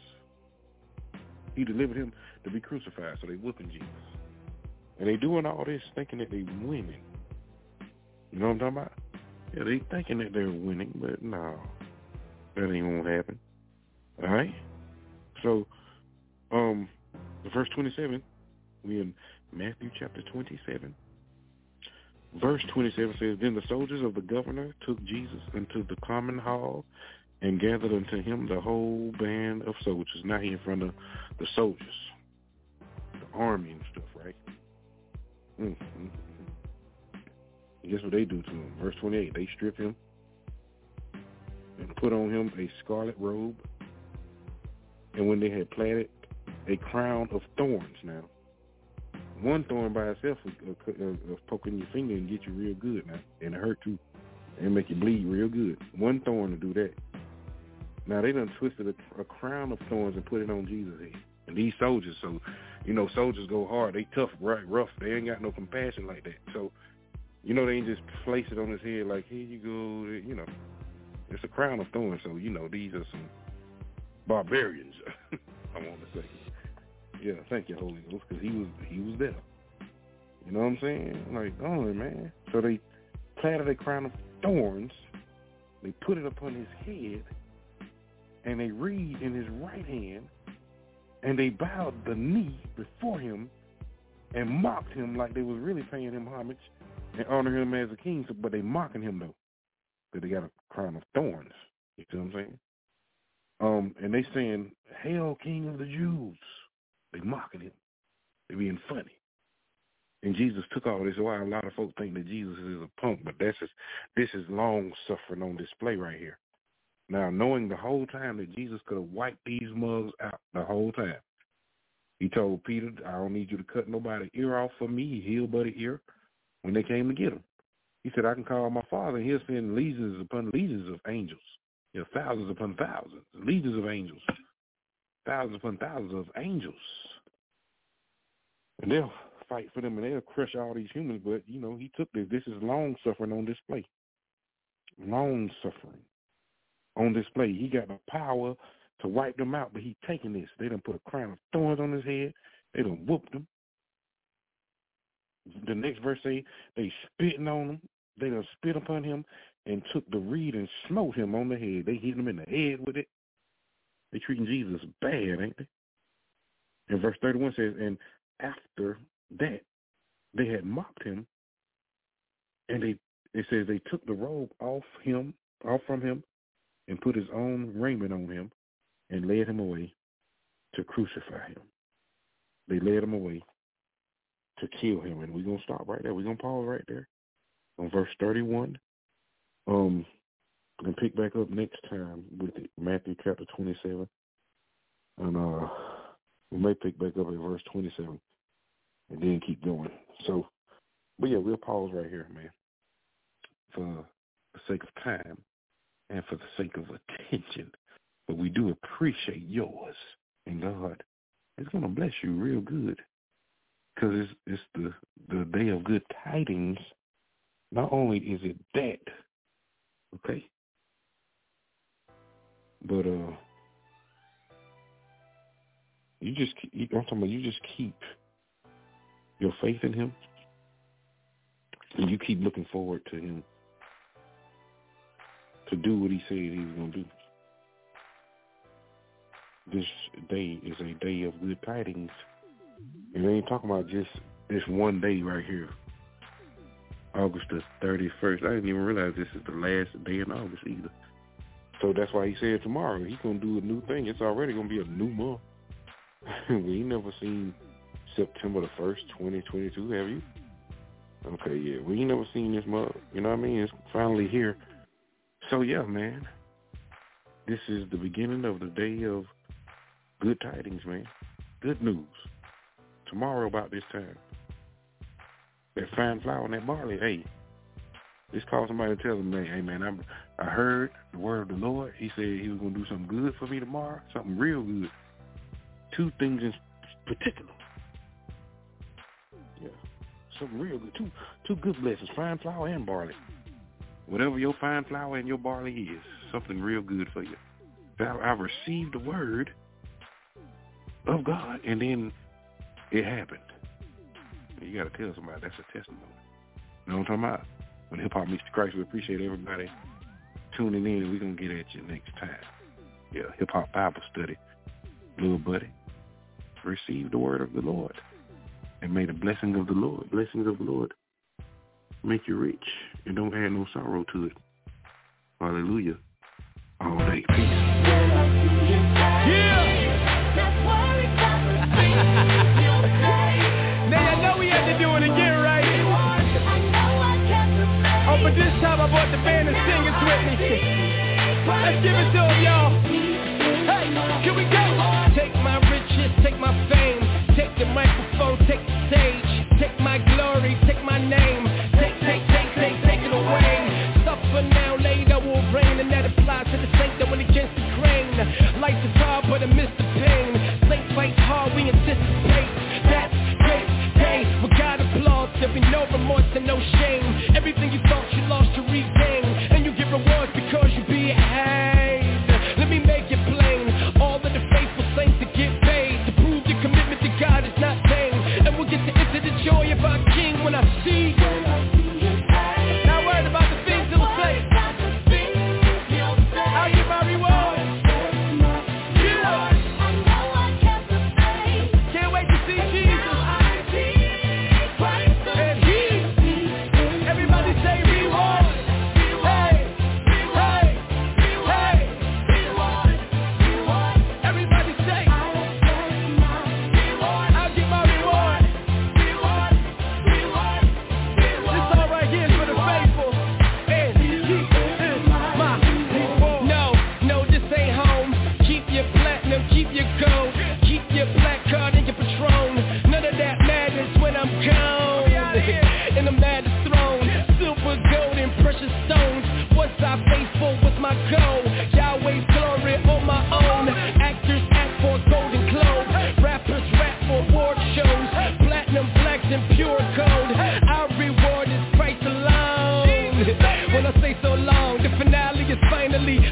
F: he delivered him to be crucified. So they whooping Jesus. And they doing all this thinking that they winning. You know what I'm talking about? Yeah, they thinking that they're winning, but no, that ain't gonna happen. All right? So, verse 27, we in Matthew chapter 27. Verse 27 says, then the soldiers of the governor took Jesus into the common hall and gathered unto him the whole band of soldiers. Now he in front of the soldiers, the army and stuff, right? Guess what they do to him? Verse 28, they strip him and put on him a scarlet robe. And when they had planted a crown of thorns, now, one thorn by itself will poke in your finger and get you real good now. And it hurt too. And make you bleed real good. One thorn to do that. Now, they done twisted a crown of thorns and put it on Jesus' head. And these soldiers, so, soldiers go hard. They tough, right, rough. They ain't got no compassion like that. So, they ain't just place it on his head like, here you go, It's a crown of thorns, so, these are some barbarians, I want to say. Yeah, thank you, Holy Ghost, because he was there. You know what I'm saying? Like, oh, man. So they planted a crown of thorns, they put it upon his head, and they reed in his right hand, and they bowed the knee before him and mocked him like they was really paying him homage and honoring him as a king, but they mocking him, though, because they got a crown of thorns. You see what I'm saying? And they saying, hail, King of the Jews. They mocking him. They being funny. And Jesus took all this. Why a lot of folks think that Jesus is a punk, but this is long suffering on display right here. Now, knowing the whole time that Jesus could have wiped these mugs out the whole time, he told Peter, I don't need you to cut nobody's ear off for me. He healed buddy's ear when they came to get him. He said, I can call my Father, and he'll send legions upon legions of angels. You know, thousands upon thousands, legions of angels, thousands upon thousands of angels. And they'll fight for them, and they'll crush all these humans. But, you know, he took this. This is long suffering on display. Long suffering on display. He got the power to wipe them out, but he taking this. They done put a crown of thorns on his head. They done whooped him. The next verse say they spitting on him. They done spit upon him and took the reed and smote him on the head. They hit him in the head with it. They treating Jesus bad, ain't they? And verse 31 says, and after that, they had mocked him, and it says they took the robe off from him, and put his own raiment on him, and led him away to crucify him. They led him away to kill him, and we're going to stop right there. We're going to pause right there on verse 31, and pick back up next time with it, Matthew chapter 27, and we may pick back up at verse 27, and then keep going. So, but yeah, we'll pause right here, man, for the sake of time and for the sake of attention. But we do appreciate yours, and God is going to bless you real good, because it's the day of good tidings. Not only is it that, okay, but you just keep your faith in him, and you keep looking forward to him to do what he said he was going to do. This day is a day of good tidings. And they ain't talking about just this one day right here, August the 31st. I didn't even realize this is the last day in August either. So that's why he said tomorrow he's going to do a new thing. It's already going to be a new month. We ain't never seen September the 1st, 2022, have you? Okay, yeah. We ain't never seen this month. You know what I mean? It's finally here. So, yeah, man. This is the beginning of the day of good tidings, man. Good news. Tomorrow about this time. That fine flour and that barley, hey, just call somebody and tell them, hey, man, I heard the word of the Lord. He said he was going to do something good for me tomorrow, something real good. Two things in particular. Yeah, something real good. Two good blessings, fine flour and barley. Whatever your fine flour and your barley is, something real good for you. I received the word of God, and then it happened. You got to tell somebody that's a testimony. You know what I'm talking about? When Hip Hop Meets the Christ, we appreciate everybody tuning in, and we're going to get at you next time. Yeah, Hip Hop Bible Study. Little buddy, receive the word of the Lord, and may the blessings of the Lord make you rich, and don't add no sorrow to it. Hallelujah. All day. Peace.
A: Yeah! Now I know we had to do it again, right? Oh, but this time I brought the band and singers with me. Let's give it to them, y'all. Hey, here we go. Take my riches, take my fame, take the microphone, take the stage, take my glory, take my name, take it away. Suffer now, later will reign, and that applies to the saint that went against the grain. Life is hard, but I miss the pain. Saints fight hard, we anticipate. That's great day, with God applause. There'll be no remorse and no shame. Everything you thought you lost to regain, and you get rewards because you behave. Let me make it plain. All of the faithful saints that get paid to prove your commitment to God is not vain. And we'll get to enter the joy of our King when I see. Not worried about the things he'll say. I'll give my reward. Yeah. Can't wait to see Jesus. And he. Everybody say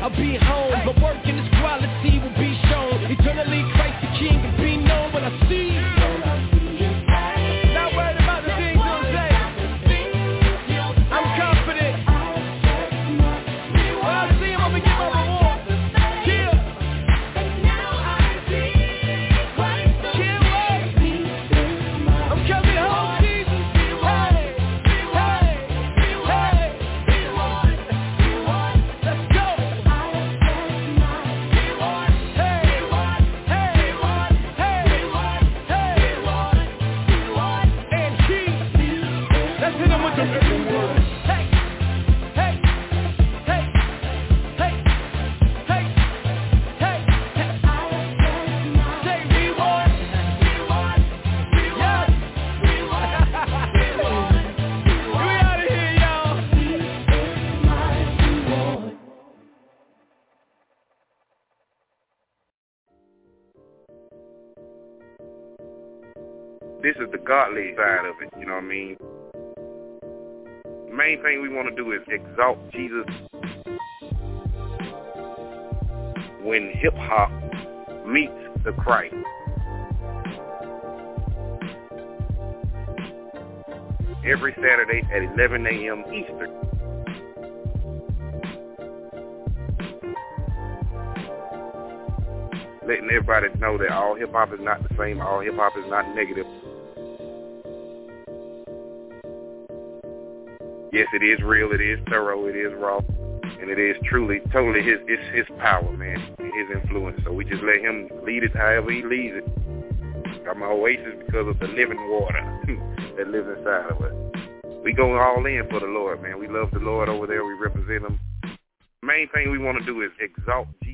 L: I'll be home. My work and its quality will be shown. Eternally Christ the King will be known when I see you. Not worried about the things you'll say. I'm confident. When I see him, I'm gonna get my reward. Kill. Kill what? I'm coming home, Jesus. Hey, hey, hey. Let's go.
F: This is the godly side of it, you know what I mean? The main thing we want to do is exalt Jesus when hip-hop meets the Christ. Every Saturday at 11 a.m. Eastern. Letting everybody know that all hip-hop is not the same, all hip-hop is not negative. Yes, it is real, it is thorough, it is raw, and it is truly, totally his power, man, his influence. So we just let him lead it however he leads it. I'm an oasis because of the living water that lives inside of us. We go all in for the Lord, man. We love the Lord over there. We represent him. Main thing we want to do is exalt